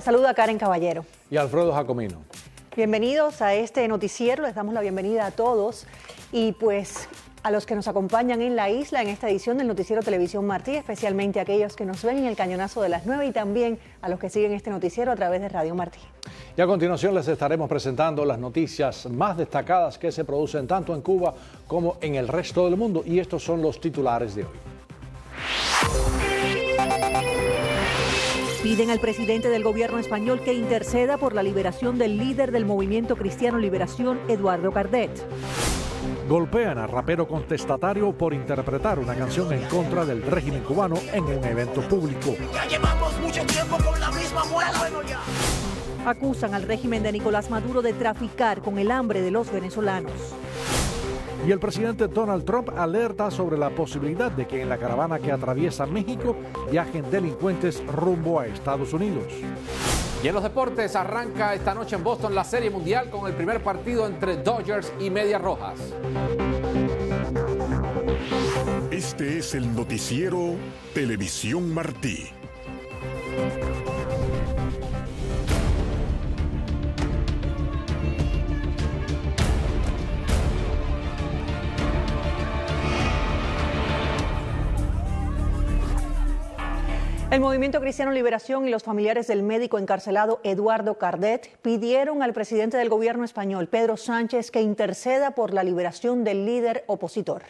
Les saluda Karen Caballero. Y Alfredo Jacomino. Bienvenidos a este noticiero, les damos la bienvenida a todos y pues a los que nos acompañan en la isla en esta edición del Noticiero Televisión Martí, especialmente a aquellos que nos ven en el cañonazo de las 9 y también a los que siguen este noticiero a través de Radio Martí. Y a continuación les estaremos presentando las noticias más destacadas que se producen tanto en Cuba como en el resto del mundo, y estos son los titulares de hoy. Piden al presidente del gobierno español que interceda por la liberación del líder del Movimiento Cristiano Liberación, Eduardo Cardet. Golpean a rapero contestatario por interpretar una canción en contra del régimen cubano en un evento público. Ya llevamos mucho tiempo con la misma muela. Bueno, ya. Acusan al régimen de Nicolás Maduro de traficar con el hambre de los venezolanos. Y el presidente Donald Trump alerta sobre la posibilidad de que en la caravana que atraviesa México viajen delincuentes rumbo a Estados Unidos. Y en los deportes arranca esta noche en Boston la Serie Mundial con el primer partido entre Dodgers y Medias Rojas. Este es el noticiero Televisión Martí. El Movimiento Cristiano Liberación y los familiares del médico encarcelado Eduardo Cardet pidieron al presidente del gobierno español, Pedro Sánchez, que interceda por la liberación del líder opositor.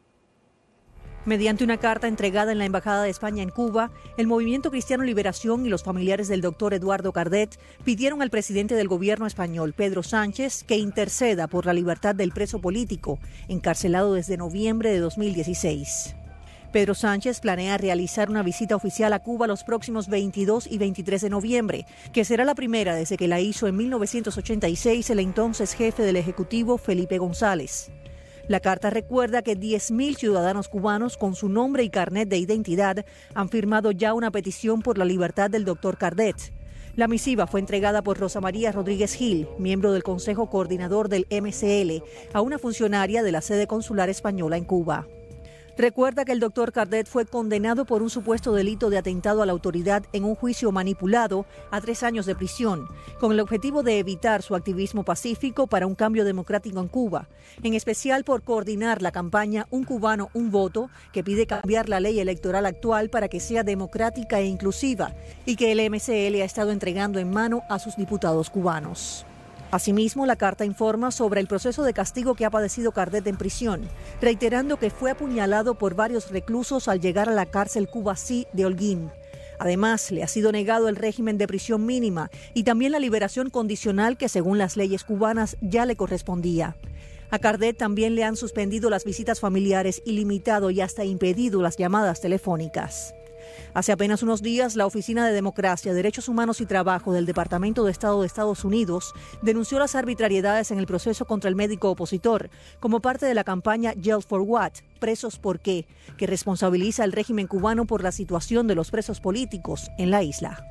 Mediante una carta entregada en la Embajada de España en Cuba, el Movimiento Cristiano Liberación y los familiares del doctor Eduardo Cardet pidieron al presidente del gobierno español, Pedro Sánchez, que interceda por la libertad del preso político, encarcelado desde noviembre de 2016. Pedro Sánchez planea realizar una visita oficial a Cuba los próximos 22 y 23 de noviembre, que será la primera desde que la hizo en 1986 el entonces jefe del Ejecutivo, Felipe González. La carta recuerda que 10.000 ciudadanos cubanos con su nombre y carnet de identidad han firmado ya una petición por la libertad del doctor Cardet. La misiva fue entregada por Rosa María Rodríguez Gil, miembro del Consejo Coordinador del MCL, a una funcionaria de la sede consular española en Cuba. Recuerda que el doctor Cardet fue condenado por un supuesto delito de atentado a la autoridad en un juicio manipulado a 3 años de prisión, con el objetivo de evitar su activismo pacífico para un cambio democrático en Cuba, en especial por coordinar la campaña Un Cubano, un Voto, que pide cambiar la ley electoral actual para que sea democrática e inclusiva, y que el MCL ha estado entregando en mano a sus diputados cubanos. Asimismo, la carta informa sobre el proceso de castigo que ha padecido Cardet en prisión, reiterando que fue apuñalado por varios reclusos al llegar a la cárcel Cuba-Sí de Holguín. Además, le ha sido negado el régimen de prisión mínima y también la liberación condicional que, según las leyes cubanas, ya le correspondía. A Cardet también le han suspendido las visitas familiares y limitado y hasta impedido las llamadas telefónicas. Hace apenas unos días, la Oficina de Democracia, Derechos Humanos y Trabajo del Departamento de Estado de Estados Unidos denunció las arbitrariedades en el proceso contra el médico opositor como parte de la campaña Jail for What? ¿Presos por qué?, que responsabiliza al régimen cubano por la situación de los presos políticos en la isla.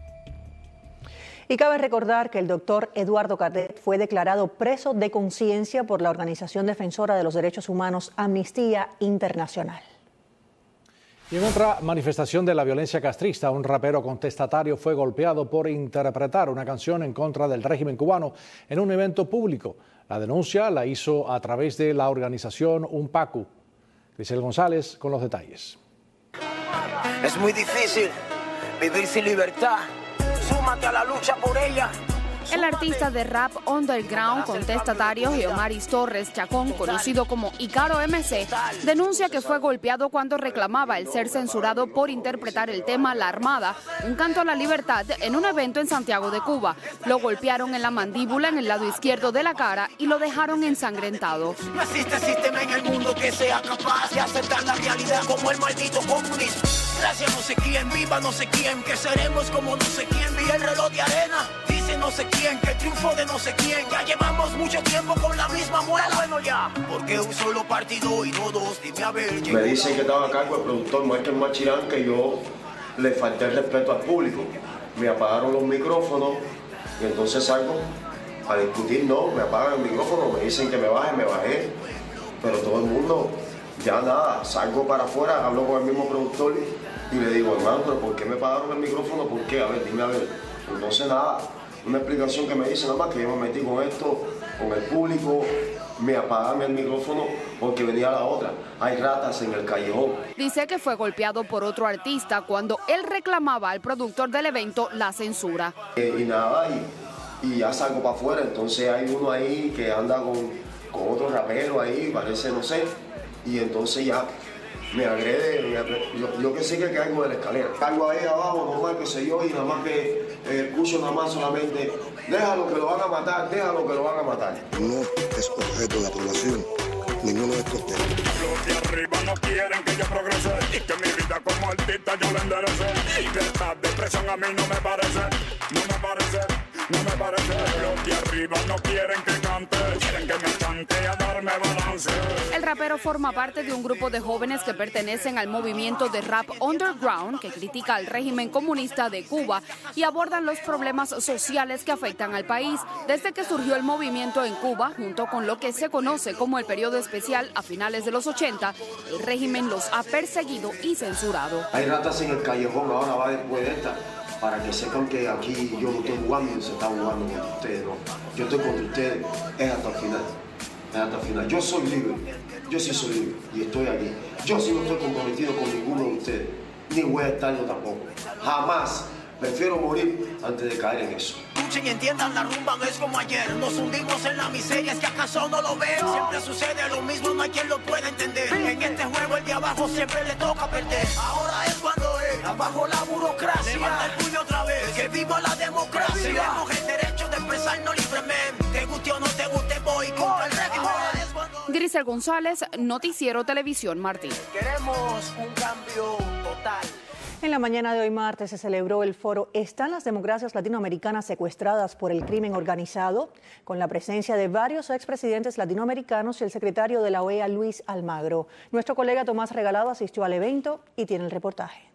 Y cabe recordar que el doctor Eduardo Cardet fue declarado preso de conciencia por la organización defensora de los derechos humanos Amnistía Internacional. Y en otra manifestación de la violencia castrista, un rapero contestatario fue golpeado por interpretar una canción en contra del régimen cubano en un evento público. La denuncia la hizo a través de la organización UNPACU. Grisel González con los detalles. Es muy difícil vivir sin libertad. Súmate a la lucha por ella. El artista de rap underground contestatario Geomaris Torres Chacón, conocido como Icaro MC, denuncia que fue golpeado cuando reclamaba el ser censurado por interpretar el tema La Armada, un canto a la libertad, en un evento en Santiago de Cuba. Lo golpearon en la mandíbula en el lado izquierdo de la cara y lo dejaron ensangrentado. No existe sistema en el mundo que sea capaz de aceptar la realidad como el maldito comunismo. Gracias no sé quién, viva no sé quién, que seremos como no sé quién, vi el reloj de arena. Dice no sé quién, que triunfo de no sé quién. Ya llevamos mucho tiempo con la misma muela. Bueno ya, porque un solo partido y no dos. Dime a ver. Me dicen que estaba a cargo el productor Michael Machirán, que yo le falté el respeto al público. Me apagaron los micrófonos y entonces salgo a discutir. No, me apagan el micrófono, me dicen que me bajé. Pero todo el mundo, ya nada, salgo para afuera, hablo con el mismo productor y le digo, hermano, ¿pero por qué me apagaron el micrófono? ¿Por qué? A ver, dime a ver. Entonces nada, una explicación que me dice nada más que yo me metí con esto, con el público, me apagaron el micrófono porque venía la otra. Hay ratas en el callejón. Dice que fue golpeado por otro artista cuando él reclamaba al productor del evento la censura. Y nada, y ya salgo para afuera, entonces hay uno ahí que anda con otro rapero ahí, parece, no sé, y entonces ya me agrede, yo que sé que caigo de la escalera. Caigo ahí abajo, normal, qué sé yo, y nada más que escucho nada más solamente, déjalo que lo van a matar, déjalo que lo van a matar. No es objeto de aprobación ninguno de estos temas. Los de arriba no quieren que yo progrese y que mi vida como artista yo la enderece. Libertad de expresión a mí no me parece, no me parece, no me parece. Los de arriba no quieren que cante, quieren que me chante a darme balance. El rapero forma parte de un grupo de jóvenes que pertenecen al movimiento de rap underground que critica al régimen comunista de Cuba y abordan los problemas sociales que afectan al país. Desde que surgió el movimiento en Cuba, junto con lo que se conoce como el periodo especial a finales de los 80, el régimen los ha perseguido y censurado. Hay ratas en el callejón, ahora va después de esta, para que sepan que aquí yo no estoy jugando, se está jugando contra ustedes, no. Yo estoy contra ustedes, es hasta el final, es hasta el final. Yo soy libre, yo sí soy libre y estoy aquí. Yo sí no estoy comprometido con ninguno de ustedes, ni voy a estarlo tampoco, jamás. Prefiero morir antes de caer en eso. Escuchen y entiendan, la rumba no es como ayer. Nos hundimos en la miseria, es que acaso no lo ven. Siempre sucede lo mismo, no hay quien lo pueda entender. En este juego el de abajo siempre le toca perder. Ahora es cuando es, abajo la burocracia. Levanta el puño otra vez, que viva la democracia. Tenemos el derecho de expresarnos libremente. Te guste o no te guste, voy contra el régimen. Grisel González, Noticiero Televisión Martí. Queremos un cambio total. En la mañana de hoy martes se celebró el foro ¿Están las democracias latinoamericanas secuestradas por el crimen organizado?, con la presencia de varios expresidentes latinoamericanos y el secretario de la OEA, Luis Almagro. Nuestro colega Tomás Regalado asistió al evento y tiene el reportaje.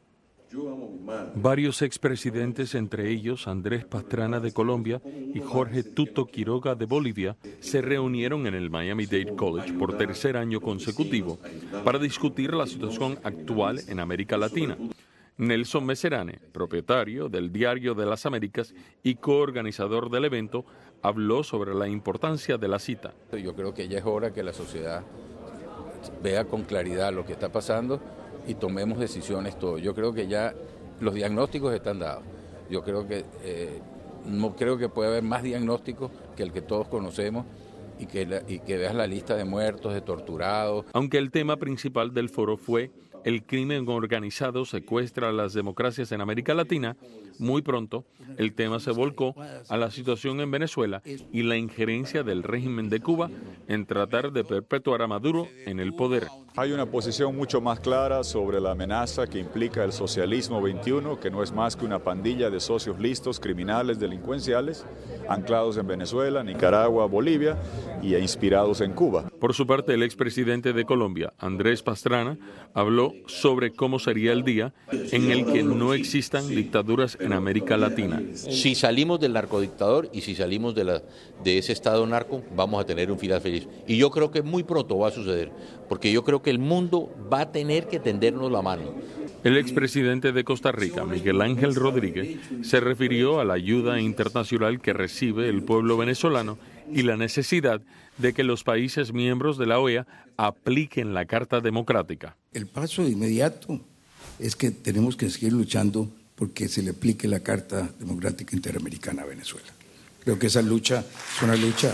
Varios expresidentes, entre ellos Andrés Pastrana de Colombia y Jorge Tuto Quiroga de Bolivia, se reunieron en el Miami-Dade College por tercer año consecutivo para discutir la situación actual en América Latina. Nelson Meserane, propietario del Diario de las Américas y coorganizador del evento, habló sobre la importancia de la cita. Yo creo que ya es hora que la sociedad vea con claridad lo que está pasando y tomemos decisiones todos. Yo creo que ya los diagnósticos están dados. Yo creo que no creo que pueda haber más diagnósticos que el que todos conocemos y que veas la lista de muertos, de torturados. Aunque el tema principal del foro fue el crimen organizado secuestra a las democracias en América Latina, muy pronto el tema se volcó a la situación en Venezuela y la injerencia del régimen de Cuba en tratar de perpetuar a Maduro en el poder. Hay una posición mucho más clara sobre la amenaza que implica el socialismo 21, que no es más que una pandilla de socios listos, criminales, delincuenciales, anclados en Venezuela, Nicaragua, Bolivia y inspirados en Cuba. Por su parte, el expresidente de Colombia, Andrés Pastrana, habló sobre cómo sería el día en el que no existan dictaduras en América Latina. Si salimos del narcodictador y si salimos de ese estado narco, vamos a tener un final feliz. Y yo creo que muy pronto va a suceder, porque yo creo que el mundo va a tener que tendernos la mano. El expresidente de Costa Rica, Miguel Ángel Rodríguez, se refirió a la ayuda internacional que recibe el pueblo venezolano y la necesidad de que los países miembros de la OEA apliquen la Carta Democrática. El paso inmediato es que tenemos que seguir luchando porque se le aplique la Carta Democrática Interamericana a Venezuela. Creo que esa lucha es una lucha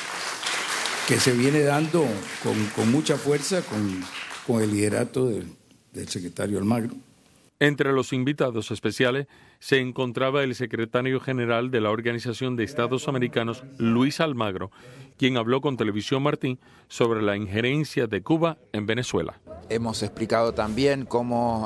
que se viene dando con mucha fuerza, con el liderato del secretario Almagro. Entre los invitados especiales se encontraba el secretario general de la Organización de Estados Americanos, Luis Almagro, quien habló con Televisión Martí sobre la injerencia de Cuba en Venezuela. Hemos explicado también cómo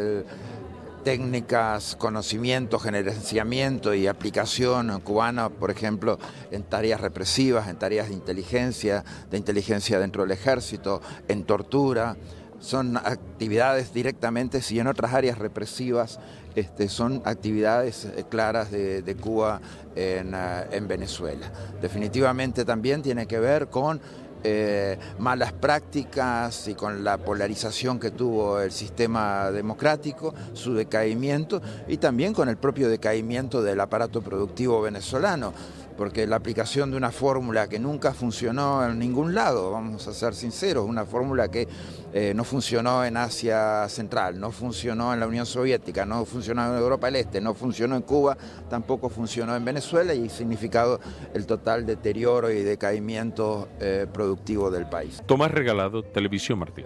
técnicas, conocimiento, gerenciamiento y aplicación cubana, por ejemplo, en tareas represivas, en tareas de inteligencia dentro del ejército, en tortura, son actividades directamente, si en otras áreas represivas son actividades claras de Cuba en Venezuela. Definitivamente también tiene que ver con malas prácticas y con la polarización que tuvo el sistema democrático, su decaimiento y también con el propio decaimiento del aparato productivo venezolano, porque la aplicación de una fórmula que nunca funcionó en ningún lado, vamos a ser sinceros, una fórmula que no funcionó en Asia Central, no funcionó en la Unión Soviética, no funcionó en Europa del Este, no funcionó en Cuba, tampoco funcionó en Venezuela y ha significado el total deterioro y decaimiento productivo del país. Tomás Regalado, Televisión Martí.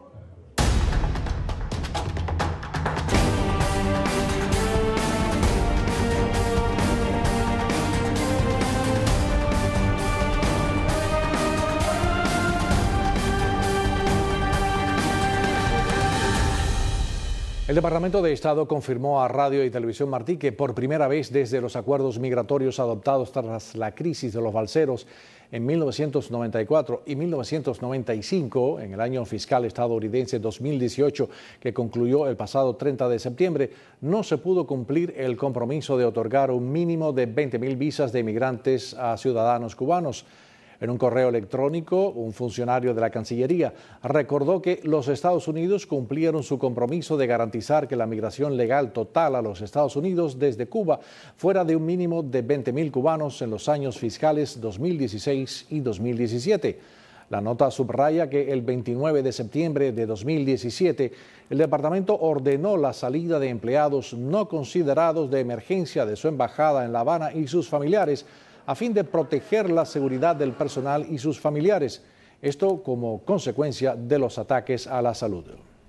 El Departamento de Estado confirmó a Radio y Televisión Martí que por primera vez desde los acuerdos migratorios adoptados tras la crisis de los balseros en 1994 y 1995, en el año fiscal estadounidense 2018, que concluyó el pasado 30 de septiembre, no se pudo cumplir el compromiso de otorgar un mínimo de 20.000 visas de inmigrantes a ciudadanos cubanos. En un correo electrónico, un funcionario de la Cancillería recordó que los Estados Unidos cumplieron su compromiso de garantizar que la migración legal total a los Estados Unidos desde Cuba fuera de un mínimo de 20.000 cubanos en los años fiscales 2016 y 2017. La nota subraya que el 29 de septiembre de 2017, el departamento ordenó la salida de empleados no considerados de emergencia de su embajada en La Habana y sus familiares, a fin de proteger la seguridad del personal y sus familiares. Esto como consecuencia de los ataques a la salud.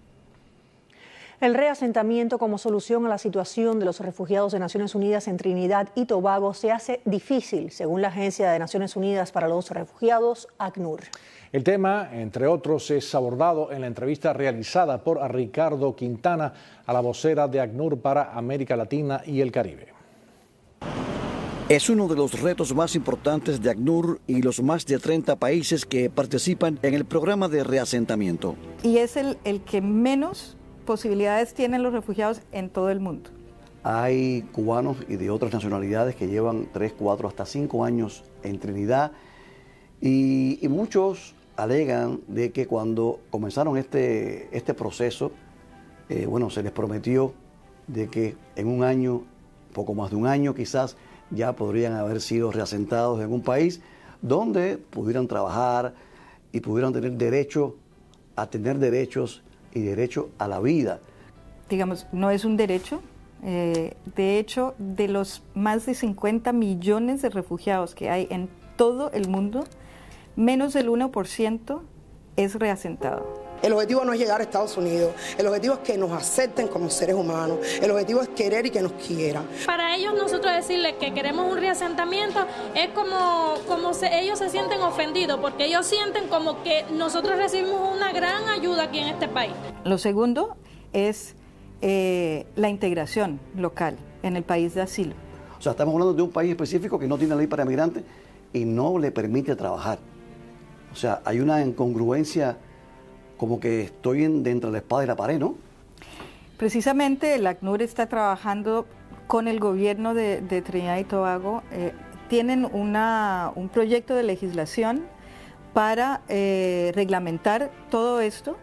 El reasentamiento como solución a la situación de los refugiados de Naciones Unidas en Trinidad y Tobago se hace difícil, según la Agencia de Naciones Unidas para los Refugiados, ACNUR. El tema, entre otros, es abordado en la entrevista realizada por Ricardo Quintana a la vocera de ACNUR para América Latina y el Caribe. Es uno de los retos más importantes de ACNUR y los más de 30 países que participan en el programa de reasentamiento. Y es el que menos posibilidades tienen los refugiados en todo el mundo. Hay cubanos y de otras nacionalidades que llevan 3, 4, hasta 5 años en Trinidad y muchos alegan de que cuando comenzaron este proceso, se les prometió de que en un año, poco más de un año quizás, ya podrían haber sido reasentados en un país donde pudieran trabajar y pudieran tener derecho a tener derechos y derecho a la vida. Digamos, no es un derecho. De hecho, de los más de 50 millones de refugiados que hay en todo el mundo, menos del 1% es reasentado. El objetivo no es llegar a Estados Unidos, el objetivo es que nos acepten como seres humanos, el objetivo es querer y que nos quieran. Para ellos nosotros decirles que queremos un reasentamiento es como ellos se sienten ofendidos, porque ellos sienten como que nosotros recibimos una gran ayuda aquí en este país. Lo segundo es la integración local en el país de asilo. O sea, estamos hablando de un país específico que no tiene ley para migrantes y no le permite trabajar. O sea, hay una incongruencia como que estoy dentro de la espada y la pared, ¿no? Precisamente el ACNUR está trabajando con el gobierno de Trinidad y Tobago. Tienen un proyecto de legislación para reglamentar todo esto,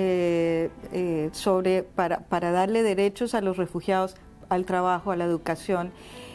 para darle derechos a los refugiados al trabajo, a la educación,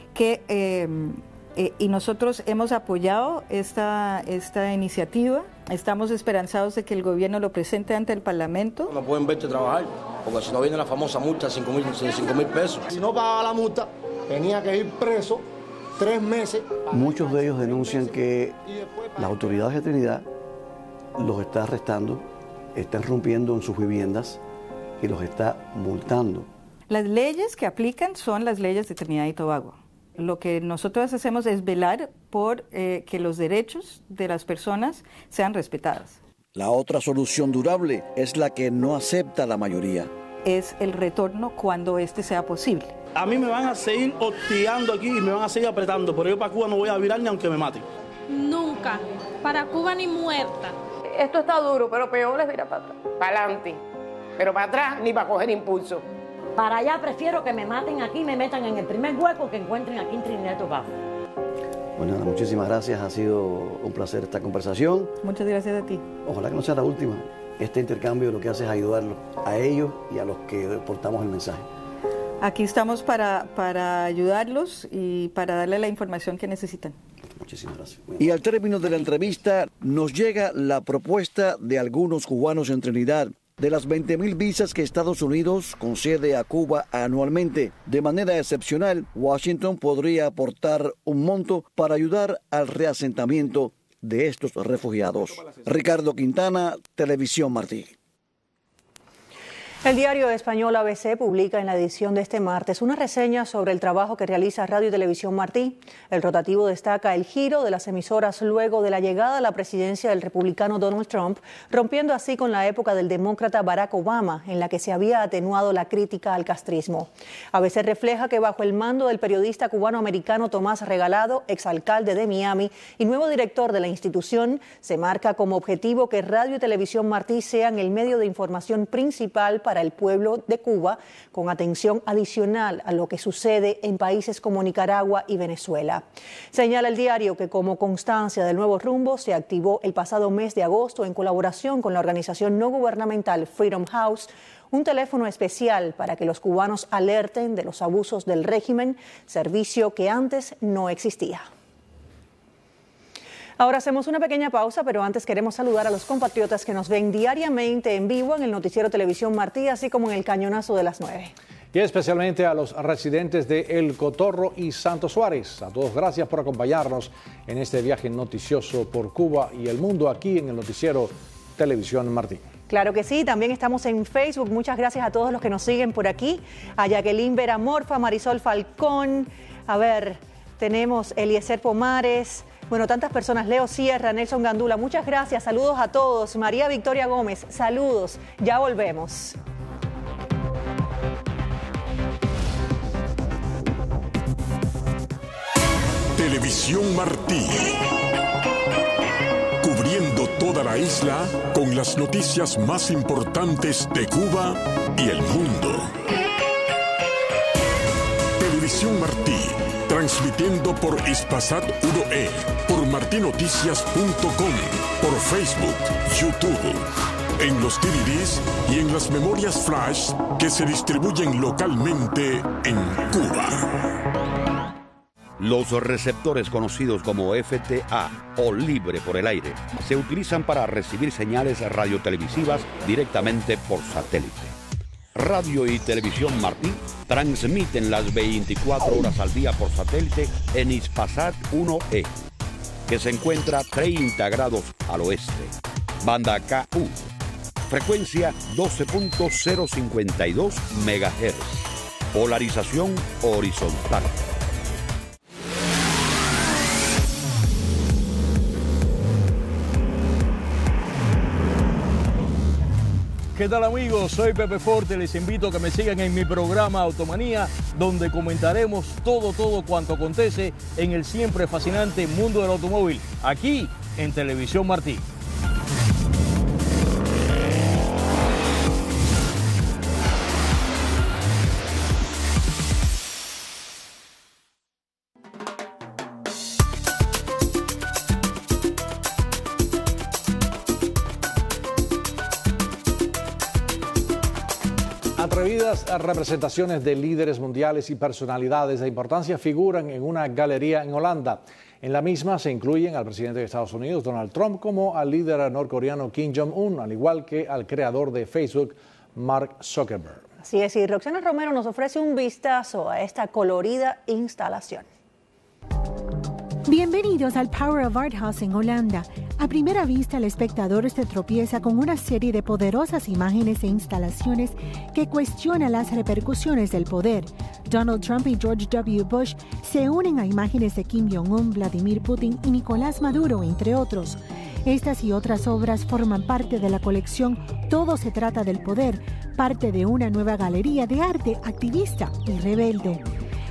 y nosotros hemos apoyado esta iniciativa. Estamos esperanzados de que el gobierno lo presente ante el Parlamento. No pueden verte trabajar, porque si no viene la famosa multa de 5.000 pesos. Si no pagaba la multa, tenía que ir preso 3 meses. Muchos de ellos denuncian que las autoridades de Trinidad los está arrestando, está irrumpiendo en sus viviendas y los está multando. Las leyes que aplican son las leyes de Trinidad y Tobago. Lo que nosotros hacemos es velar por que los derechos de las personas sean respetados. La otra solución durable es la que no acepta la mayoría. Es el retorno cuando este sea posible. A mí me van a seguir hostigando aquí y me van a seguir apretando, pero yo para Cuba no voy a virar ni aunque me maten. Nunca. Para Cuba ni muerta. Esto está duro, pero peor es virar para atrás. Para adelante. Pero para atrás ni para coger impulso. Para allá prefiero que me maten aquí y me metan en el primer hueco que encuentren aquí en Trinidad y Tobago. Pues nada, muchísimas gracias, ha sido un placer esta conversación. Muchas gracias a ti. Ojalá que no sea la última. Este intercambio lo que hace es ayudarlos a ellos y a los que portamos el mensaje. Aquí estamos para ayudarlos y para darle la información que necesitan. Muchísimas gracias. Y al término de la entrevista nos llega la propuesta de algunos cubanos en Trinidad. De las 20,000 visas que Estados Unidos concede a Cuba anualmente, de manera excepcional, Washington podría aportar un monto para ayudar al reasentamiento de estos refugiados. Ricardo Quintana, Televisión Martí. El diario español ABC publica en la edición de este martes una reseña sobre el trabajo que realiza Radio y Televisión Martí. El rotativo destaca el giro de las emisoras luego de la llegada a la presidencia del republicano Donald Trump, rompiendo así con la época del demócrata Barack Obama, en la que se había atenuado la crítica al castrismo. ABC refleja que bajo el mando del periodista cubano-americano Tomás Regalado, exalcalde de Miami y nuevo director de la institución, se marca como objetivo que Radio y Televisión Martí sean el medio de información principal para el pueblo de Cuba, con atención adicional a lo que sucede en países como Nicaragua y Venezuela. Señala el diario que como constancia del nuevo rumbo se activó el pasado mes de agosto en colaboración con la organización no gubernamental Freedom House un teléfono especial para que los cubanos alerten de los abusos del régimen, servicio que antes no existía. Ahora hacemos una pequeña pausa, pero antes queremos saludar a los compatriotas que nos ven diariamente en vivo en el noticiero Televisión Martí, así como en el cañonazo de las 9. Y especialmente a los residentes de El Cotorro y Santo Suárez. A todos gracias por acompañarnos en este viaje noticioso por Cuba y el mundo aquí en el noticiero Televisión Martí. Claro que sí, también estamos en Facebook. Muchas gracias a todos los que nos siguen por aquí. A Jacqueline Vera Morfa, Marisol Falcón, tenemos Eliezer Pomares. Bueno, tantas personas, Leo Sierra, Nelson Gandula, muchas gracias, saludos a todos. María Victoria Gómez, saludos, ya volvemos. Televisión Martí. Cubriendo toda la isla con las noticias más importantes de Cuba y el mundo. Televisión Martí. Transmitiendo por Hispasat 1E, por martinoticias.com, por Facebook, YouTube, en los DVDs y en las memorias flash que se distribuyen localmente en Cuba. Los receptores conocidos como FTA o libre por el aire se utilizan para recibir señales radiotelevisivas directamente por satélite. Radio y Televisión Martí transmiten las 24 horas al día por satélite en Hispasat 1E, que se encuentra 30 grados al oeste. Banda KU, frecuencia 12.052 MHz, polarización horizontal. ¿Qué tal amigos? Soy Pepe Forte, les invito a que me sigan en mi programa Automanía, donde comentaremos todo cuanto acontece en el siempre fascinante mundo del automóvil, aquí en Televisión Martí. Atrevidas representaciones de líderes mundiales y personalidades de importancia figuran en una galería en Holanda. En la misma se incluyen al presidente de Estados Unidos, Donald Trump, como al líder norcoreano Kim Jong-un, al igual que al creador de Facebook, Mark Zuckerberg. Así es, y Roxana Romero nos ofrece un vistazo a esta colorida instalación. Bienvenidos al Power of Art House en Holanda. A primera vista, el espectador se tropieza con una serie de poderosas imágenes e instalaciones que cuestionan las repercusiones del poder. Donald Trump y George W. Bush se unen a imágenes de Kim Jong-un, Vladimir Putin y Nicolás Maduro, entre otros. Estas y otras obras forman parte de la colección Todo se trata del poder, parte de una nueva galería de arte activista y rebelde.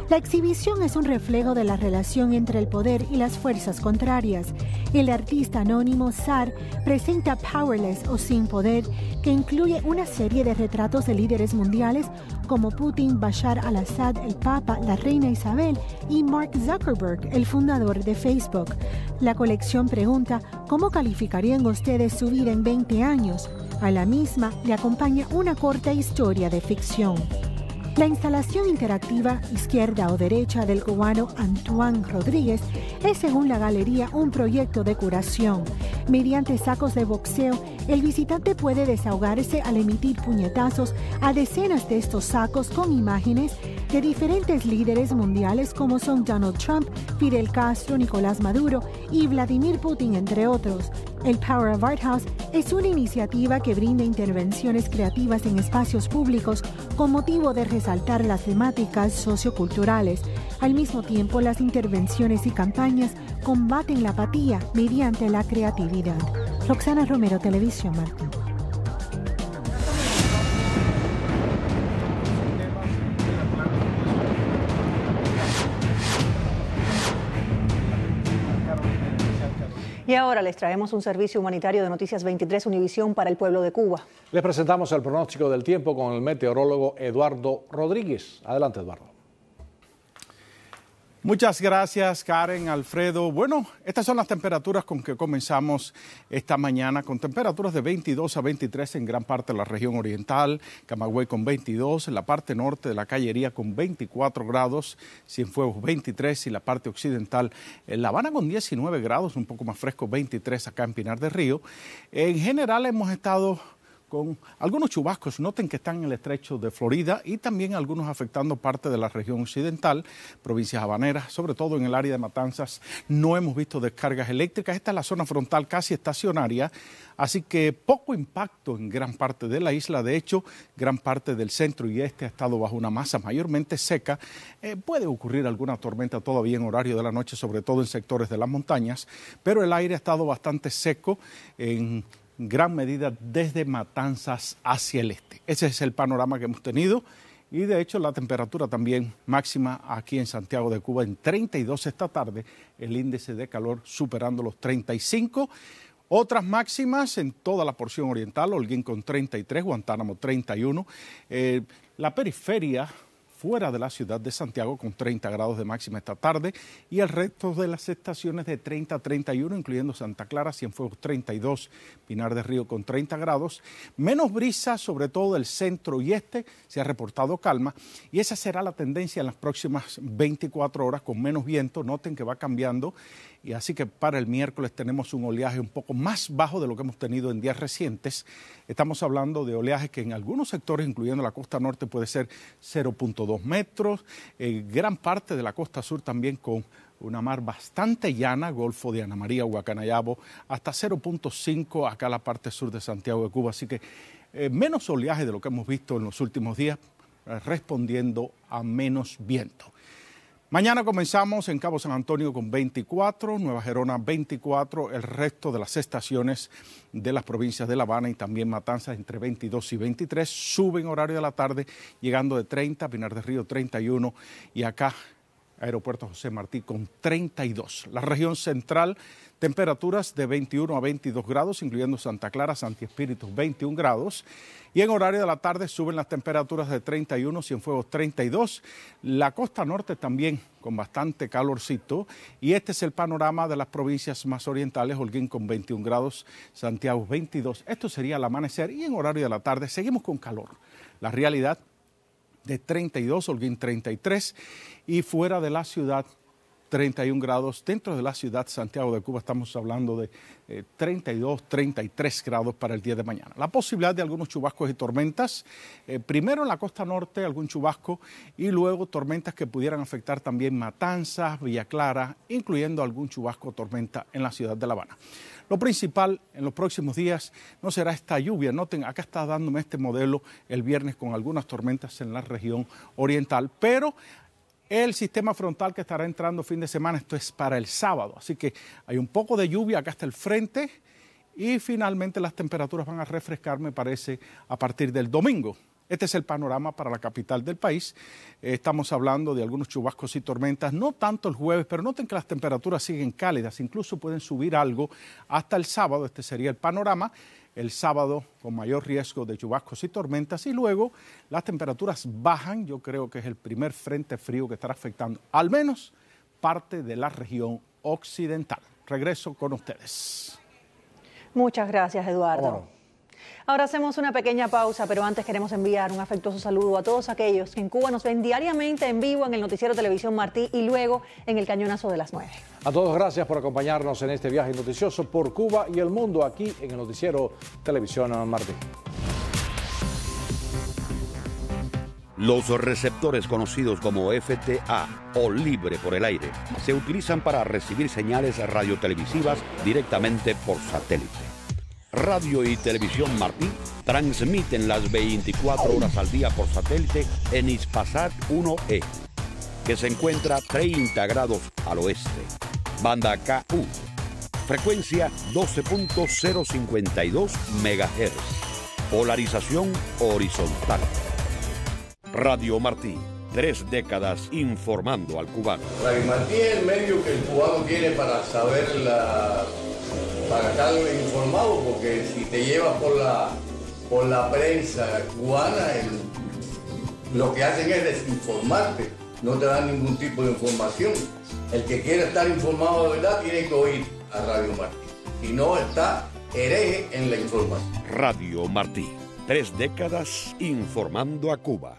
La exhibición es un reflejo de la relación entre el poder y las fuerzas contrarias. El artista anónimo SAR presenta Powerless o Sin Poder, que incluye una serie de retratos de líderes mundiales como Putin, Bashar al-Assad, el Papa, la Reina Isabel y Mark Zuckerberg, el fundador de Facebook. La colección pregunta, ¿cómo calificarían ustedes su vida en 20 años? A la misma le acompaña una corta historia de ficción. La instalación interactiva Izquierda o Derecha del cubano Antoine Rodríguez es, según la galería, un proyecto de curación. Mediante sacos de boxeo, el visitante puede desahogarse al emitir puñetazos a decenas de estos sacos con imágenes de diferentes líderes mundiales como son Donald Trump, Fidel Castro, Nicolás Maduro y Vladimir Putin, entre otros. El Power of Art House es una iniciativa que brinda intervenciones creativas en espacios públicos con motivo de resaltar las temáticas socioculturales. Al mismo tiempo, las intervenciones y campañas combaten la apatía mediante la creatividad. Roxana Romero, Televisión Martín. Y ahora les traemos un servicio humanitario de Noticias 23 Univisión para el pueblo de Cuba. Les presentamos el pronóstico del tiempo con el meteorólogo Eduardo Rodríguez. Adelante, Eduardo. Muchas gracias, Karen, Alfredo. Bueno, estas son las temperaturas con que comenzamos esta mañana, con temperaturas de 22 a 23 en gran parte de la región oriental, Camagüey con 22, en la parte norte de la Cañería con 24 grados, Cienfuegos 23 y la parte occidental, en La Habana con 19 grados, un poco más fresco, 23 acá en Pinar del Río. En general hemos estado con algunos chubascos, noten que están en el estrecho de Florida y también algunos afectando parte de la región occidental, provincias habaneras, sobre todo en el área de Matanzas. No hemos visto descargas eléctricas, esta es la zona frontal casi estacionaria, así que poco impacto en gran parte de la isla. De hecho, gran parte del centro y este ha estado bajo una masa mayormente seca. Puede ocurrir alguna tormenta todavía en horario de la noche, sobre todo en sectores de las montañas, pero el aire ha estado bastante seco en gran medida desde Matanzas hacia el este. Ese es el panorama que hemos tenido y de hecho la temperatura también máxima aquí en Santiago de Cuba en 32 esta tarde, el índice de calor superando los 35. Otras máximas en toda la porción oriental, Holguín con 33, Guantánamo 31, la periferia fuera de la ciudad de Santiago con 30 grados de máxima esta tarde y el resto de las estaciones de 30 a 31, incluyendo Santa Clara, Cienfuegos 32, Pinar del Río con 30 grados. Menos brisa, sobre todo el centro y este, se ha reportado calma y esa será la tendencia en las próximas 24 horas con menos viento. Noten que va cambiando y así que para el miércoles tenemos un oleaje un poco más bajo de lo que hemos tenido en días recientes. Estamos hablando de oleaje que en algunos sectores, incluyendo la costa norte, puede ser 0.2 metros, gran parte de la costa sur también con una mar bastante llana, Golfo de Ana María, Guacanayabo, hasta 0.5 acá la parte sur de Santiago de Cuba, así que menos oleaje de lo que hemos visto en los últimos días, respondiendo a menos viento. Mañana comenzamos en Cabo San Antonio con 24, Nueva Gerona 24, el resto de las estaciones de las provincias de La Habana y también Matanzas entre 22 y 23, suben horario de la tarde llegando de 30, Pinar del Río 31 y acá Aeropuerto José Martí con 32. La región central, temperaturas de 21 a 22 grados, incluyendo Santa Clara, Santi Espíritu 21 grados. Y en horario de la tarde suben las temperaturas de 31, Cienfuegos 32. La costa norte también con bastante calorcito. Y este es el panorama de las provincias más orientales, Holguín con 21 grados, Santiago 22. Esto sería el amanecer y en horario de la tarde seguimos con calor. La realidad de 32, Holguín 33 y fuera de la ciudad 31 grados. Dentro de la ciudad Santiago de Cuba estamos hablando de 32, 33 grados para el día de mañana. La posibilidad de algunos chubascos y tormentas, primero en la costa norte algún chubasco y luego tormentas que pudieran afectar también Matanzas, Villa Clara, incluyendo algún chubasco o tormenta en la ciudad de La Habana. Lo principal en los próximos días no será esta lluvia. Noten, acá está dándome este modelo el viernes con algunas tormentas en la región oriental, pero el sistema frontal que estará entrando fin de semana, esto es para el sábado. Así que hay un poco de lluvia, acá está el frente y finalmente las temperaturas van a refrescar, me parece, a partir del domingo. Este es el panorama para la capital del país. Estamos hablando de algunos chubascos y tormentas, no tanto el jueves, pero noten que las temperaturas siguen cálidas, incluso pueden subir algo hasta el sábado. Este sería el panorama. El sábado con mayor riesgo de chubascos y tormentas, y luego las temperaturas bajan. Yo creo que es el primer frente frío que estará afectando al menos parte de la región occidental. Regreso con ustedes. Muchas gracias, Eduardo. Vámonos. Ahora hacemos una pequeña pausa, pero antes queremos enviar un afectuoso saludo a todos aquellos que en Cuba nos ven diariamente en vivo en el noticiero Televisión Martí y luego en el Cañonazo de las 9. A todos gracias por acompañarnos en este viaje noticioso por Cuba y el mundo aquí en el noticiero Televisión Martí. Los receptores conocidos como FTA o libre por el aire se utilizan para recibir señales radiotelevisivas directamente por satélite. Radio y Televisión Martí transmiten las 24 horas al día por satélite en Hispasat 1E, que se encuentra 30 grados al oeste. Banda KU, frecuencia 12.052 MHz, polarización horizontal. Radio Martí, 3 décadas informando al cubano. Radio Martí es el medio que el cubano tiene para saber para estar informado, porque si te llevas por la prensa cubana, lo que hacen es desinformarte, no te dan ningún tipo de información. El que quiere estar informado de verdad tiene que oír a Radio Martí, si no está hereje en la información. Radio Martí, 3 décadas informando a Cuba.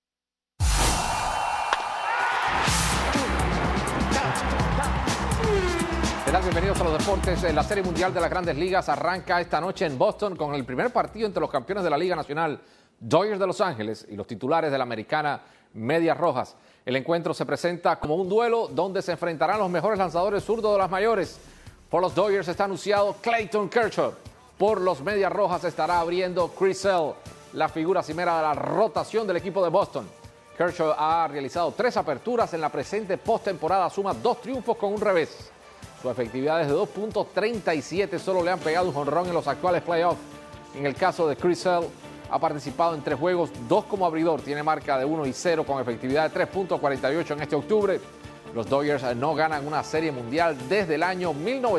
Bienvenidos a los deportes. La Serie Mundial de las Grandes Ligas arranca esta noche en Boston con el primer partido entre los campeones de la Liga Nacional, Dodgers de Los Ángeles, y los titulares de la americana Medias Rojas. El encuentro se presenta como un duelo donde se enfrentarán los mejores lanzadores zurdos de las mayores. Por los Dodgers está anunciado Clayton Kershaw. Por los Medias Rojas estará abriendo Chris Sale, la figura cimera de la rotación del equipo de Boston. Kershaw ha realizado 3 aperturas en la presente postemporada, suma 2 triunfos con un revés. Su efectividad es de 2.37, solo le han pegado un jonrón en los actuales playoffs. En el caso de Chris Sale, ha participado en 3 juegos, 2 como abridor, tiene marca de 1-0 con efectividad de 3.48 en este octubre. Los Dodgers no ganan una serie mundial desde el año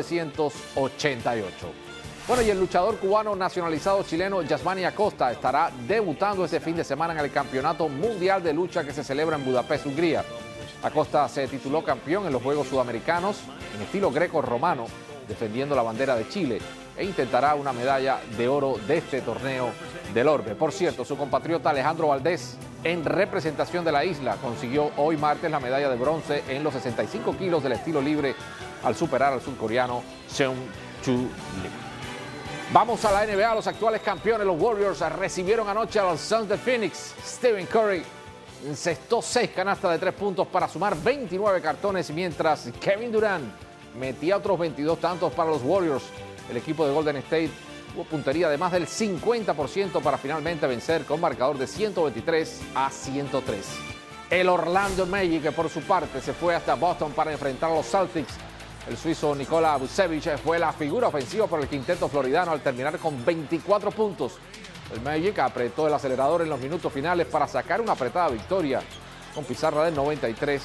1988. Bueno, y el luchador cubano nacionalizado chileno Yasmani Acosta estará debutando este fin de semana en el Campeonato Mundial de Lucha que se celebra en Budapest, Hungría. Acosta se tituló campeón en los Juegos Sudamericanos en estilo greco-romano, defendiendo la bandera de Chile, e intentará una medalla de oro de este torneo del Orbe. Por cierto, su compatriota Alejandro Valdés, en representación de la isla, consiguió hoy martes la medalla de bronce en los 65 kilos del estilo libre al superar al surcoreano Seung-Chu Lee. Vamos a la NBA. Los actuales campeones, los Warriors, recibieron anoche a los Suns de Phoenix. Stephen Curry encestó 6 canastas de 3 puntos para sumar 29 cartones, mientras Kevin Durant metía otros 22 tantos para los Warriors. El equipo de Golden State tuvo puntería de más del 50% para finalmente vencer con marcador de 123-103. El Orlando Magic, que por su parte se fue hasta Boston para enfrentar a los Celtics. El suizo Nikola Vucevic fue la figura ofensiva por el quinteto floridano al terminar con 24 puntos. El Magic apretó el acelerador en los minutos finales para sacar una apretada victoria con pizarra de 93-90.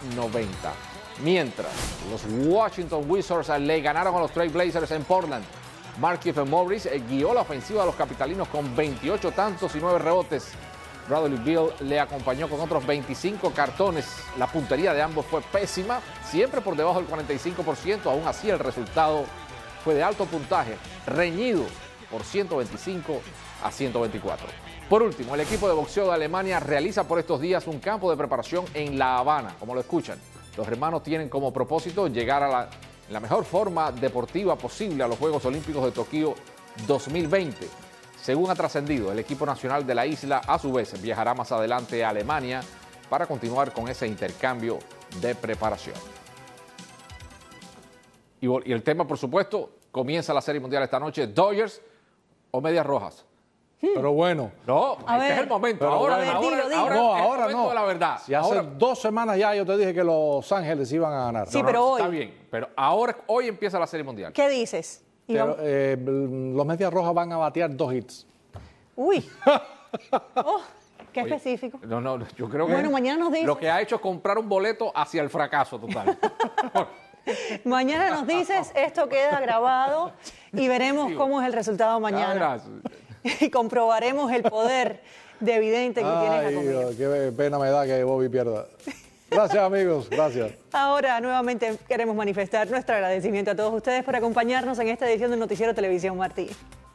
Mientras los Washington Wizards le ganaron a los Trail Blazers en Portland. Markieff Morris guió la ofensiva de los capitalinos con 28 tantos y 9 rebotes. Bradley Beal le acompañó con otros 25 cartones. La puntería de ambos fue pésima, siempre por debajo del 45%. Aún así, el resultado fue de alto puntaje, reñido por 125-124. Por último, el equipo de boxeo de Alemania realiza por estos días un campo de preparación en La Habana, como lo escuchan. Los hermanos tienen como propósito llegar a la mejor forma deportiva posible a los Juegos Olímpicos de Tokio 2020. Según ha trascendido, el equipo nacional de la isla, a su vez, viajará más adelante a Alemania para continuar con ese intercambio de preparación. Y el tema, por supuesto, comienza la Serie Mundial esta noche. ¿Dodgers o Medias Rojas? Pero bueno. No, este es el momento. Ahora es el momento de la verdad. Si hace 2 semanas ya yo te dije que Los Ángeles iban a ganar. Sí, pero hoy. Está bien, pero hoy empieza la Serie Mundial. ¿Qué dices? Pero, los Medias Rojas van a batear 2 hits. Uy. Oh. Qué específico. No, yo creo que bueno, mañana nos dices. Lo que ha hecho es comprar un boleto hacia el fracaso total. Mañana nos dices, esto queda grabado y veremos cómo es el resultado mañana. Y comprobaremos el poder de evidente que tiene Jacomillo. Qué pena me da que Bobby pierda. Gracias, amigos. Gracias. Ahora, nuevamente, queremos manifestar nuestro agradecimiento a todos ustedes por acompañarnos en esta edición del Noticiero Televisión Martí.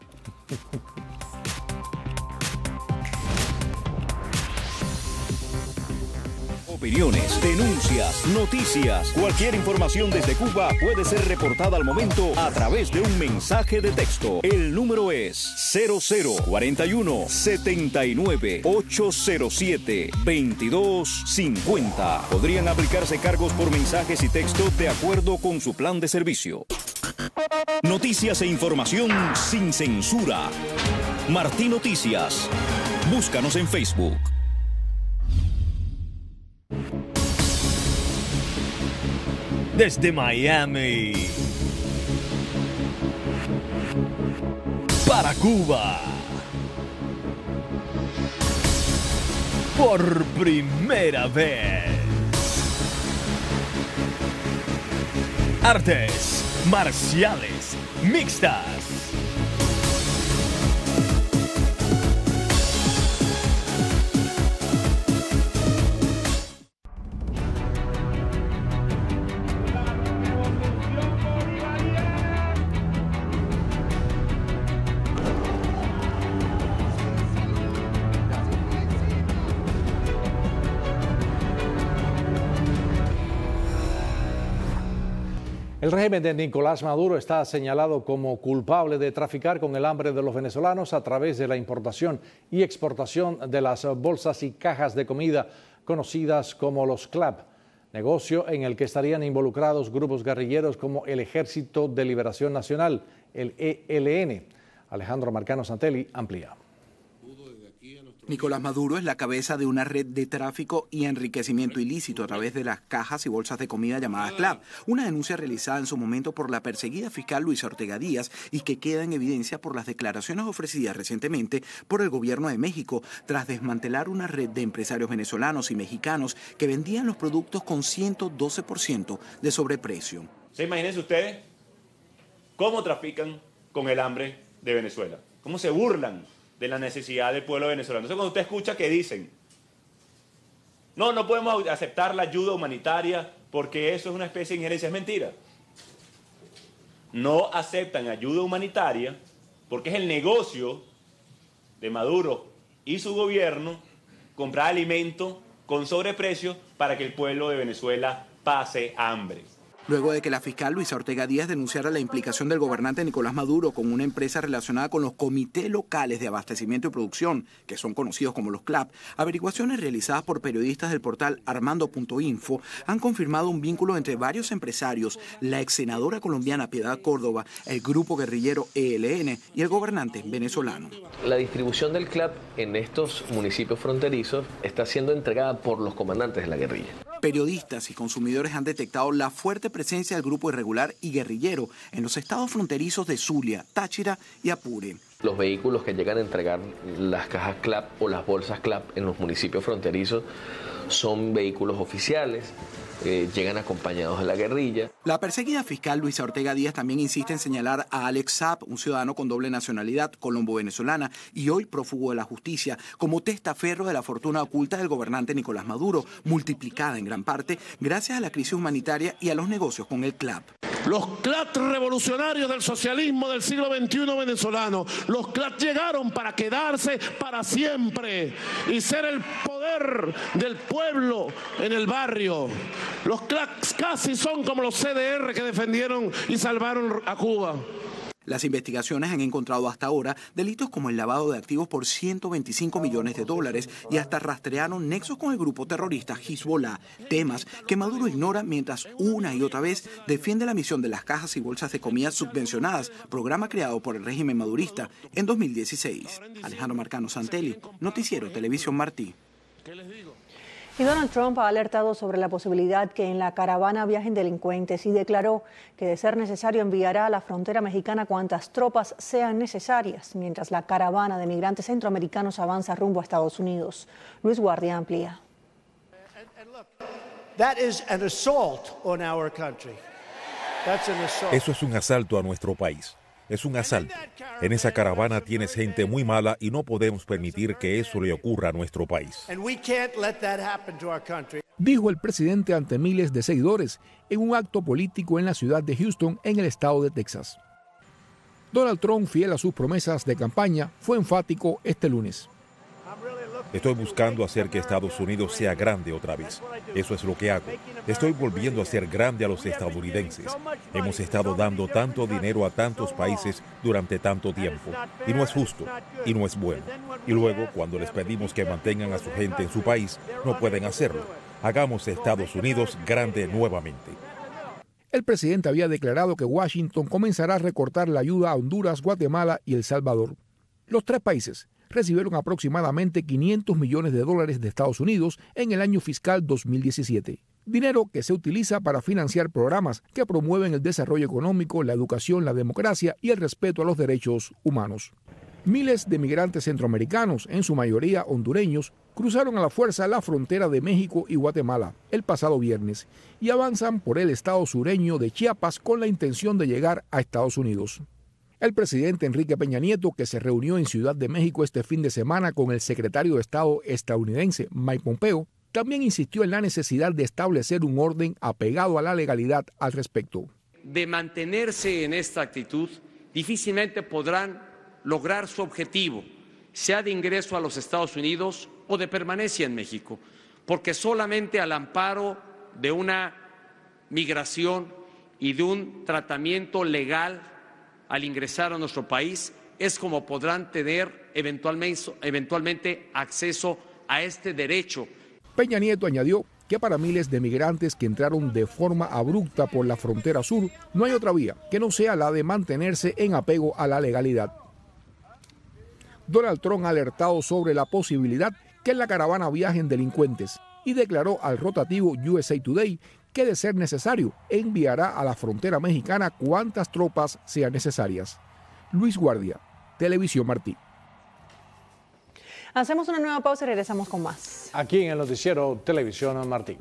Opiniones, denuncias, noticias, cualquier información desde Cuba puede ser reportada al momento a través de un mensaje de texto. El número es 0041 79 807 2250. Podrían aplicarse cargos por mensajes y texto de acuerdo con su plan de servicio. Noticias e información sin censura. Martí Noticias. Búscanos en Facebook. Desde Miami para Cuba, por primera vez, artes marciales mixtas. El régimen de Nicolás Maduro está señalado como culpable de traficar con el hambre de los venezolanos a través de la importación y exportación de las bolsas y cajas de comida conocidas como los CLAP, negocio en el que estarían involucrados grupos guerrilleros como el Ejército de Liberación Nacional, el ELN. Alejandro Marcano Santelli amplía. Nicolás Maduro es la cabeza de una red de tráfico y enriquecimiento ilícito a través de las cajas y bolsas de comida llamadas CLAP, una denuncia realizada en su momento por la perseguida fiscal Luisa Ortega Díaz y que queda en evidencia por las declaraciones ofrecidas recientemente por el gobierno de México tras desmantelar una red de empresarios venezolanos y mexicanos que vendían los productos con 112% de sobreprecio. Imagínense ustedes cómo trafican con el hambre de Venezuela, cómo se burlan de la necesidad del pueblo venezolano. Entonces, cuando usted escucha que dicen, no podemos aceptar la ayuda humanitaria porque eso es una especie de injerencia, es mentira. No aceptan ayuda humanitaria porque es el negocio de Maduro y su gobierno comprar alimentos con sobreprecio para que el pueblo de Venezuela pase hambre. Luego de que la fiscal Luisa Ortega Díaz denunciara la implicación del gobernante Nicolás Maduro con una empresa relacionada con los comités locales de abastecimiento y producción, que son conocidos como los CLAP, averiguaciones realizadas por periodistas del portal Armando.info han confirmado un vínculo entre varios empresarios, la ex senadora colombiana Piedad Córdoba, el grupo guerrillero ELN y el gobernante venezolano. La distribución del CLAP en estos municipios fronterizos está siendo entregada por los comandantes de la guerrilla. Periodistas y consumidores han detectado la fuerte presencia del grupo irregular y guerrillero en los estados fronterizos de Zulia, Táchira y Apure. Los vehículos que llegan a entregar las cajas CLAP o las bolsas CLAP en los municipios fronterizos son vehículos oficiales, llegan acompañados de la guerrilla. La perseguida fiscal Luisa Ortega Díaz también insiste en señalar a Alex Saab, un ciudadano con doble nacionalidad colombo-venezolana y hoy prófugo de la justicia, como testaferro de la fortuna oculta del gobernante Nicolás Maduro, multiplicada en gran parte gracias a la crisis humanitaria y a los negocios con el CLAP. Los CLAP revolucionarios del socialismo del siglo XXI venezolano, los CLAP llegaron para quedarse para siempre y ser el poder del pueblo en el barrio. Los CLAP casi son como los CDR que defendieron y salvaron a Cuba. Las investigaciones han encontrado hasta ahora delitos como el lavado de activos por $125 millones y hasta rastrearon nexos con el grupo terrorista Hezbollah, temas que Maduro ignora mientras una y otra vez defiende la misión de las cajas y bolsas de comida subvencionadas, programa creado por el régimen madurista en 2016. Alejandro Marcano Santelli, Noticiero Televisión Martí. Y Donald Trump ha alertado sobre la posibilidad que en la caravana viajen delincuentes y declaró que de ser necesario enviará a la frontera mexicana cuantas tropas sean necesarias, mientras la caravana de migrantes centroamericanos avanza rumbo a Estados Unidos. Luis Guardia amplía. Eso es un asalto a nuestro país. Es un asalto. En esa caravana tienes gente muy mala y no podemos permitir que eso le ocurra a nuestro país. Dijo el presidente ante miles de seguidores en un acto político en la ciudad de Houston, en el estado de Texas. Donald Trump, fiel a sus promesas de campaña, fue enfático este lunes. Estoy buscando hacer que Estados Unidos sea grande otra vez. Eso es lo que hago. Estoy volviendo a ser grande a los estadounidenses. Hemos estado dando tanto dinero a tantos países durante tanto tiempo. Y no es justo, y no es bueno. Y luego, cuando les pedimos que mantengan a su gente en su país, no pueden hacerlo. Hagamos a Estados Unidos grande nuevamente. El presidente había declarado que Washington comenzará a recortar la ayuda a Honduras, Guatemala y El Salvador. Los tres países recibieron aproximadamente $500 millones de Estados Unidos en el año fiscal 2017. Dinero que se utiliza para financiar programas que promueven el desarrollo económico, la educación, la democracia y el respeto a los derechos humanos. Miles de migrantes centroamericanos, en su mayoría hondureños, cruzaron a la fuerza la frontera de México y Guatemala el pasado viernes y avanzan por el estado sureño de Chiapas con la intención de llegar a Estados Unidos. El presidente Enrique Peña Nieto, que se reunió en Ciudad de México este fin de semana con el secretario de Estado estadounidense Mike Pompeo, también insistió en la necesidad de establecer un orden apegado a la legalidad al respecto. De mantenerse en esta actitud, difícilmente podrán lograr su objetivo, sea de ingreso a los Estados Unidos o de permanencia en México, porque solamente al amparo de una migración y de un tratamiento legal al ingresar a nuestro país es como podrán tener eventualmente acceso a este derecho. Peña Nieto añadió que para miles de migrantes que entraron de forma abrupta por la frontera sur, no hay otra vía que no sea la de mantenerse en apego a la legalidad. Donald Trump ha alertado sobre la posibilidad que en la caravana viajen delincuentes y declaró al rotativo USA Today que de ser necesario enviará a la frontera mexicana cuantas tropas sean necesarias. Luis Guardia, Televisión Martí. Hacemos una nueva pausa y regresamos con más. Aquí en el noticiero Televisión Martí.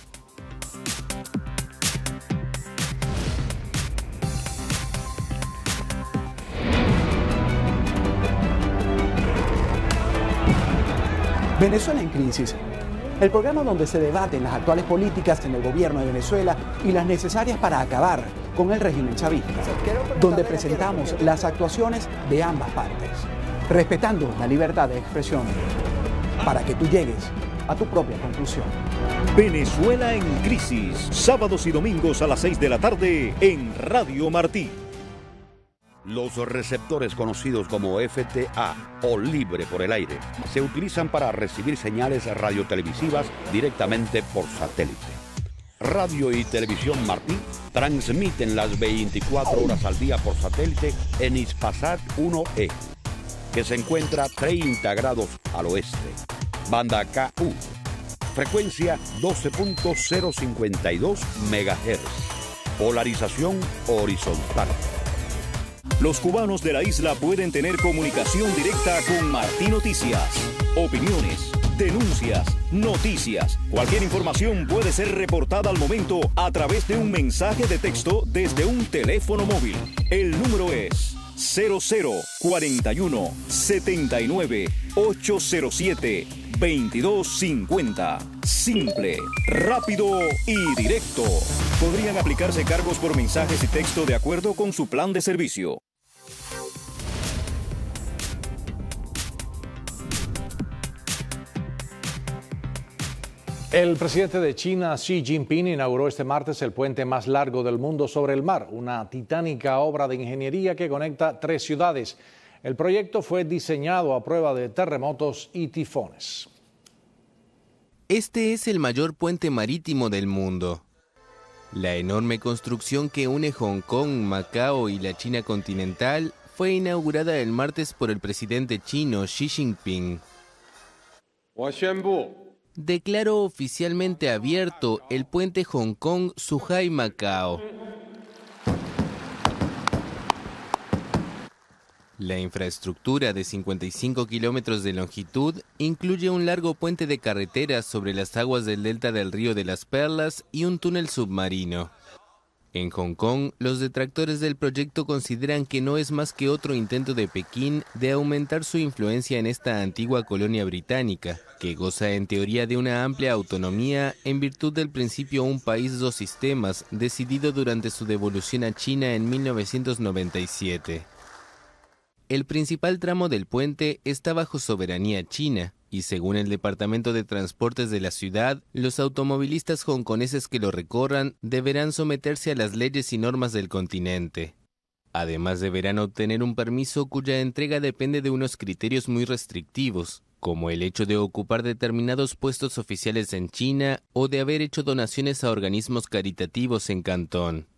Venezuela en crisis. El programa donde se debaten las actuales políticas en el gobierno de Venezuela y las necesarias para acabar con el régimen chavista, donde presentamos las actuaciones de ambas partes, respetando la libertad de expresión, para que tú llegues a tu propia conclusión. Venezuela en crisis, sábados y domingos a las 6 de la tarde en Radio Martí. Los receptores conocidos como FTA o libre por el aire se utilizan para recibir señales radiotelevisivas directamente por satélite. Radio y Televisión Martí transmiten las 24 horas al día por satélite en Hispasat 1E, que se encuentra 30 grados al oeste. Banda KU, frecuencia 12.052 MHz, polarización horizontal. Los cubanos de la isla pueden tener comunicación directa con Martí Noticias. Opiniones, denuncias, noticias. Cualquier información puede ser reportada al momento a través de un mensaje de texto desde un teléfono móvil. El número es 0041 79 807 2250. Simple, rápido y directo. Podrían aplicarse cargos por mensajes y texto de acuerdo con su plan de servicio. El presidente de China, Xi Jinping, inauguró este martes el puente más largo del mundo sobre el mar, una titánica obra de ingeniería que conecta 3 ciudades. El proyecto fue diseñado a prueba de terremotos y tifones. Este es el mayor puente marítimo del mundo. La enorme construcción que une Hong Kong, Macao y la China continental fue inaugurada el martes por el presidente chino Xi Jinping. declaró oficialmente abierto el puente Hong Kong-Zhuhai-Macao. La infraestructura de 55 kilómetros de longitud incluye un largo puente de carreteras sobre las aguas del delta del Río de las Perlas y un túnel submarino. En Hong Kong, los detractores del proyecto consideran que no es más que otro intento de Pekín de aumentar su influencia en esta antigua colonia británica, que goza en teoría de una amplia autonomía en virtud del principio un país, dos sistemas, decidido durante su devolución a China en 1997. El principal tramo del puente está bajo soberanía china y, según el Departamento de Transportes de la ciudad, los automovilistas hongkoneses que lo recorran deberán someterse a las leyes y normas del continente. Además, deberán obtener un permiso cuya entrega depende de unos criterios muy restrictivos, como el hecho de ocupar determinados puestos oficiales en China o de haber hecho donaciones a organismos caritativos en Cantón.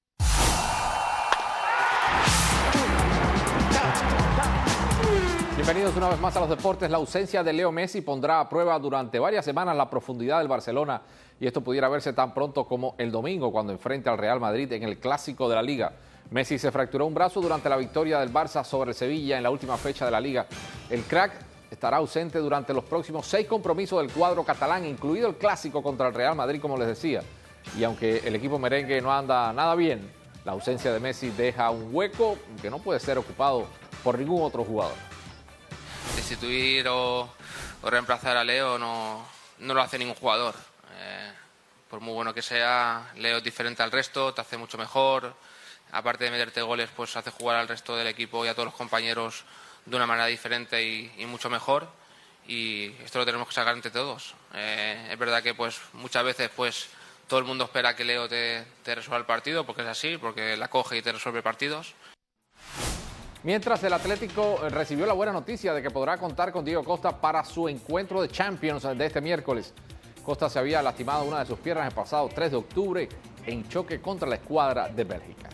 Bienvenidos una vez más a los deportes. La ausencia de Leo Messi pondrá a prueba durante varias semanas la profundidad del Barcelona, y esto pudiera verse tan pronto como el domingo cuando enfrente al Real Madrid en el clásico de la Liga. Messi se fracturó un brazo durante la victoria del Barça sobre el Sevilla en la última fecha de la Liga. El crack estará ausente durante los próximos 6 compromisos del cuadro catalán, incluido el clásico contra el Real Madrid, como les decía. Y aunque el equipo merengue no anda nada bien, la ausencia de Messi deja un hueco que no puede ser ocupado por ningún otro jugador. Destituir o reemplazar a Leo no lo hace ningún jugador. Por muy bueno que sea, Leo es diferente al resto, te hace mucho mejor. Aparte de meterte goles, pues hace jugar al resto del equipo y a todos los compañeros de una manera diferente y mucho mejor. Y esto lo tenemos que sacar entre todos. Es verdad que pues muchas veces pues todo el mundo espera que Leo te resuelva el partido, porque es así, porque la coge y te resuelve partidos. Mientras el Atlético recibió la buena noticia de que podrá contar con Diego Costa para su encuentro de Champions de este miércoles. Costa se había lastimado una de sus piernas el pasado 3 de octubre en choque contra la escuadra de Bélgica.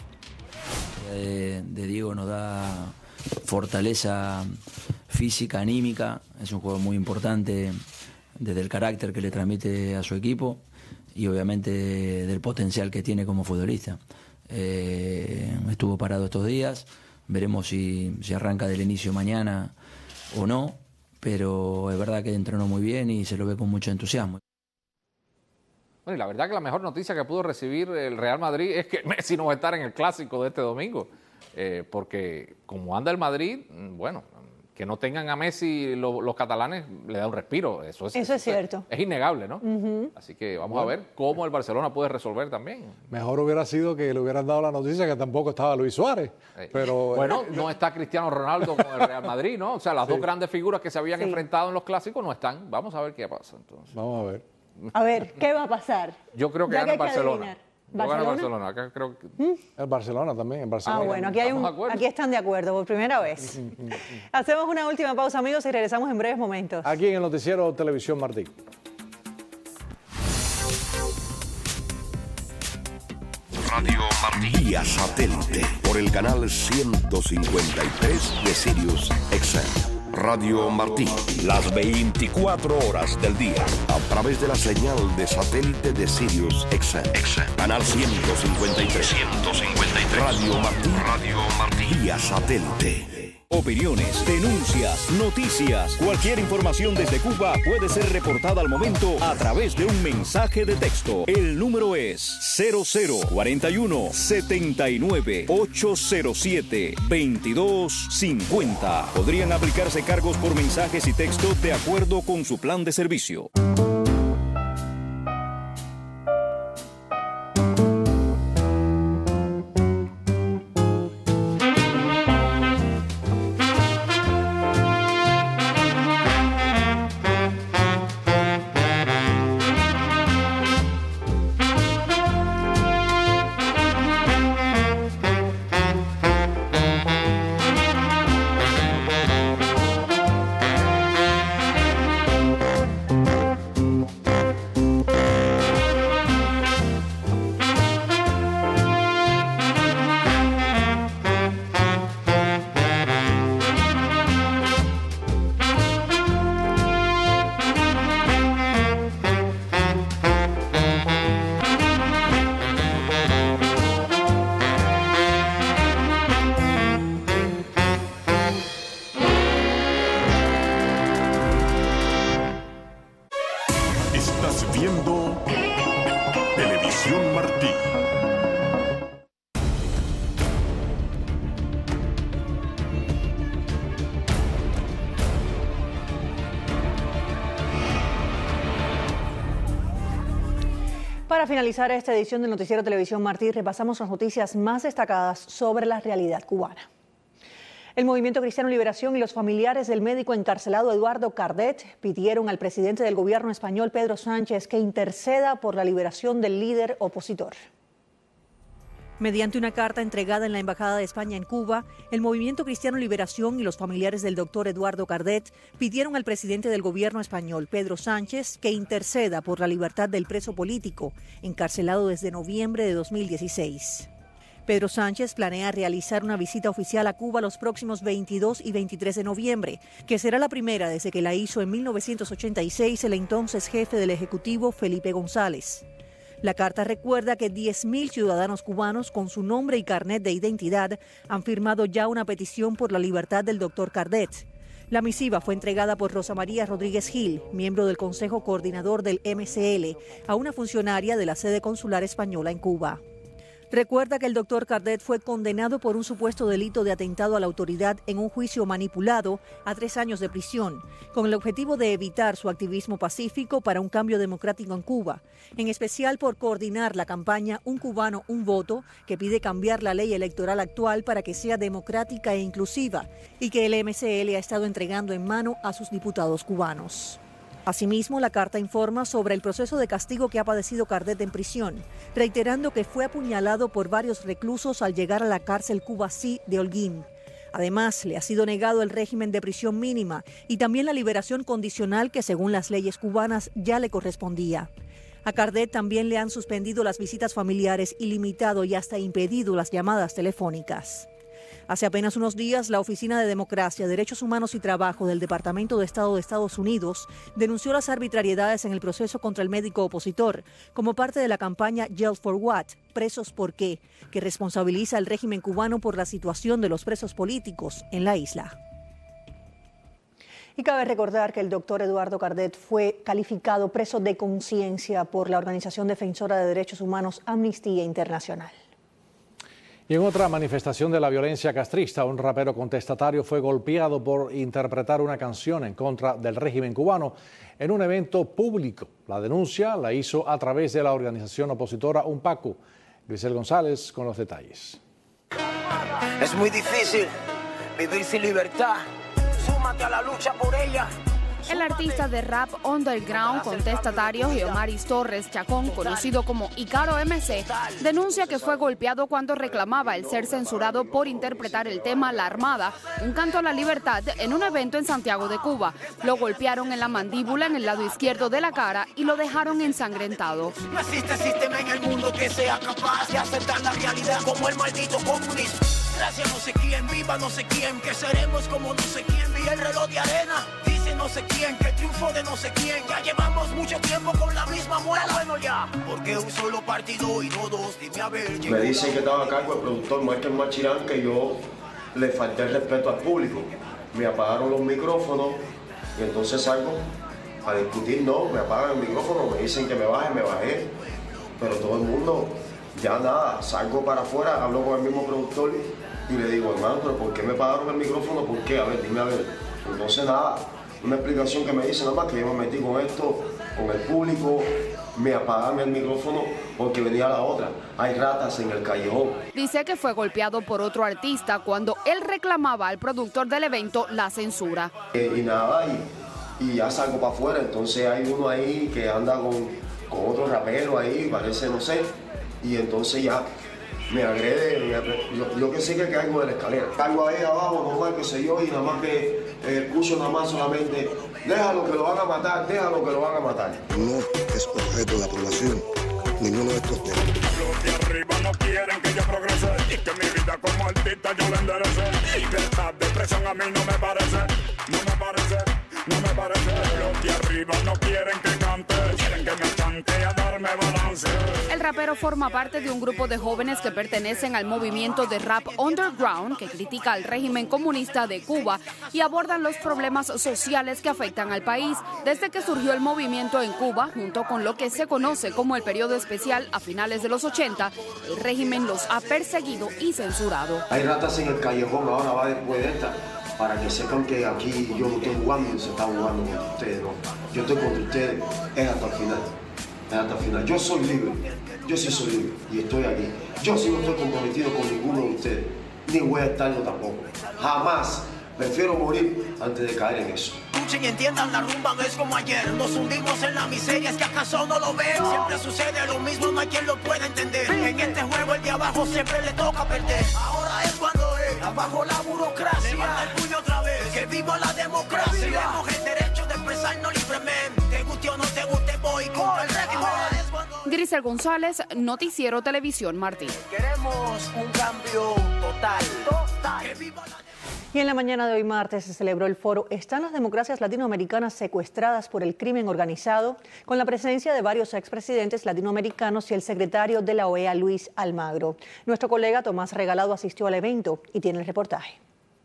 De Diego nos da fortaleza física, anímica. Es un juego muy importante desde el carácter que le transmite a su equipo y obviamente del potencial que tiene como futbolista. Estuvo parado estos días. Veremos si arranca del inicio mañana o no, pero es verdad que entrenó muy bien y se lo ve con mucho entusiasmo. Bueno, y la verdad que la mejor noticia que pudo recibir el Real Madrid es que Messi no va a estar en el clásico de este domingo, porque como anda el Madrid, bueno, que no tengan a Messi los catalanes le da un respiro. Eso es cierto. Es innegable, ¿no? Así que vamos a ver cómo el Barcelona puede resolver también. Mejor hubiera sido que le hubieran dado la noticia que tampoco estaba Luis Suárez. Pero bueno, no está Cristiano Ronaldo con el Real Madrid, ¿no? O sea, las dos grandes figuras que se habían enfrentado en los clásicos no están. Vamos a ver qué pasa entonces. Vamos a ver. A ver, ¿qué va a pasar? Yo creo que gana el Barcelona. ¿Barcelona? Acá creo que... El Barcelona también, el Barcelona. Ah, bueno, aquí están de acuerdo por primera vez. Hacemos una última pausa, amigos, y regresamos en breves momentos. Aquí en el noticiero Televisión Martí. Radio Martí. Vía satélite por el canal 153 de Sirius XM. Radio Martí, las 24 horas del día, a través de la señal de satélite de Sirius XM. Canal 153. Radio Martí, vía satélite. Opiniones, denuncias, noticias, cualquier información desde Cuba puede ser reportada al momento a través de un mensaje de texto. El número es 0041 79 807 2250. Podrían aplicarse cargos por mensajes y texto de acuerdo con su plan de servicio. Estás viendo Televisión Martí. Para finalizar esta edición del Noticiero Televisión Martí, repasamos las noticias más destacadas sobre la realidad cubana. El Movimiento Cristiano Liberación y los familiares del médico encarcelado Eduardo Cardet pidieron al presidente del gobierno español, Pedro Sánchez, que interceda por la liberación del líder opositor. Mediante una carta entregada en la Embajada de España en Cuba, el Movimiento Cristiano Liberación y los familiares del doctor Eduardo Cardet pidieron al presidente del gobierno español, Pedro Sánchez, que interceda por la libertad del preso político, encarcelado desde noviembre de 2016. Pedro Sánchez planea realizar una visita oficial a Cuba los próximos 22 y 23 de noviembre, que será la primera desde que la hizo en 1986 el entonces jefe del Ejecutivo, Felipe González. La carta recuerda que 10.000 ciudadanos cubanos con su nombre y carnet de identidad han firmado ya una petición por la libertad del doctor Cardet. La misiva fue entregada por Rosa María Rodríguez Gil, miembro del Consejo Coordinador del MCL, a una funcionaria de la sede consular española en Cuba. Recuerda que el doctor Cardet fue condenado por un supuesto delito de atentado a la autoridad en un juicio manipulado a 3 años de prisión, con el objetivo de evitar su activismo pacífico para un cambio democrático en Cuba, en especial por coordinar la campaña Un Cubano, un Voto, que pide cambiar la ley electoral actual para que sea democrática e inclusiva, y que el MCL ha estado entregando en mano a sus diputados cubanos. Asimismo, la carta informa sobre el proceso de castigo que ha padecido Cardet en prisión, reiterando que fue apuñalado por varios reclusos al llegar a la cárcel Cuba-Sí de Holguín. Además, le ha sido negado el régimen de prisión mínima y también la liberación condicional que, según las leyes cubanas, ya le correspondía. A Cardet también le han suspendido las visitas familiares y limitado y hasta impedido las llamadas telefónicas. Hace apenas unos días, la Oficina de Democracia, Derechos Humanos y Trabajo del Departamento de Estado de Estados Unidos denunció las arbitrariedades en el proceso contra el médico opositor como parte de la campaña Jail for What? ¿Presos por qué?, que responsabiliza al régimen cubano por la situación de los presos políticos en la isla. Y cabe recordar que el doctor Eduardo Cardet fue calificado preso de conciencia por la organización defensora de derechos humanos Amnistía Internacional. Y en otra manifestación de la violencia castrista, un rapero contestatario fue golpeado por interpretar una canción en contra del régimen cubano en un evento público. La denuncia la hizo a través de la organización opositora UNPACU. Grisel González con los detalles. Es muy difícil vivir sin libertad. Súmate a la lucha por ella. El artista de rap underground contestatario Geomaris Torres Chacón, conocido como Icaro MC, denuncia que fue golpeado cuando reclamaba el ser censurado por interpretar el tema La Armada, un canto a la libertad, en un evento en Santiago de Cuba. Lo golpearon en la mandíbula en el lado izquierdo de la cara y lo dejaron ensangrentado. No existe sistema en el mundo que sea capaz de aceptar la realidad como el maldito comunismo. Gracias no sé quién, viva no sé quién, que seremos como no sé quién, vi el reloj de arena. Dice no sé quién, que triunfo de no sé quién, ya llevamos mucho tiempo con la misma muela. Bueno ya, porque un solo partido y no dos, dime a ver. Me dicen que estaba a cargo el productor Michael Machirán, que yo le falté el respeto al público. Me apagaron los micrófonos y entonces salgo a discutir, no, me apagan el micrófono, me dicen que me baje, me bajé, pero todo el mundo, ya nada, salgo para afuera, hablo con el mismo productor y le digo, hermano, pero ¿por qué me apagaron el micrófono? ¿Por qué? A ver, dime a ver. Entonces nada, una explicación que me dice nada más que yo me metí con esto, con el público, me apagaron el micrófono porque venía la otra. Hay ratas en el callejón. Dice que fue golpeado por otro artista cuando él reclamaba al productor del evento la censura. Y nada, y ya salgo para afuera, entonces hay uno ahí que anda con otro rapero ahí, parece, no sé, y entonces ya me agrede, yo que sé que caigo de la escalera. Caigo ahí abajo, normal, qué sé yo, y nada más que escucho nada más solamente, déjalo que lo van a matar, déjalo que lo van a matar. No es objeto de aprobación ninguno de estos temas. Los de arriba no quieren que yo progrese y que mi vida como artista yo la enderece. Libertad de expresión a mí no me parece, no me parece, no me parece. Los de arriba no quieren que cante, quieren que me chante. adelante a darme balance. El rapero forma parte de un grupo de jóvenes que pertenecen al movimiento de rap underground que critica al régimen comunista de Cuba y abordan los problemas sociales que afectan al país. Desde que surgió el movimiento en Cuba, junto con lo que se conoce como el periodo especial a finales de los 80, el régimen los ha perseguido y censurado. Hay ratas en el callejón, ahora va después de esta, para que sepan que aquí yo no estoy jugando, se está jugando contra ustedes, no. Yo estoy contra ustedes, es hasta el final. Es hasta el final. Yo soy libre, yo sí soy libre y estoy aquí. Yo sí no estoy comprometido con ninguno de ustedes, ni voy a estarlo tampoco. Jamás. Prefiero morir antes de caer en eso. Escuchen y entiendan, la rumba no es como ayer. Nos hundimos en la miseria, es que acaso no lo ven. Siempre sucede lo mismo, no hay quien lo pueda entender. En este juego el de abajo siempre le toca perder. Ahora es cuando es, abajo la burocracia. Levanta el puño otra vez, que viva la democracia. Tenemos el derecho de expresarnos libremente. Te guste o no te guste, voy contra el régimen. Grisel González, Noticiero Televisión Martín. Queremos un cambio total. Que viva la Y en la mañana de hoy martes se celebró el foro ¿Están las democracias latinoamericanas secuestradas por el crimen organizado?, con la presencia de varios expresidentes latinoamericanos y el secretario de la OEA, Luis Almagro. Nuestro colega Tomás Regalado asistió al evento y tiene el reportaje.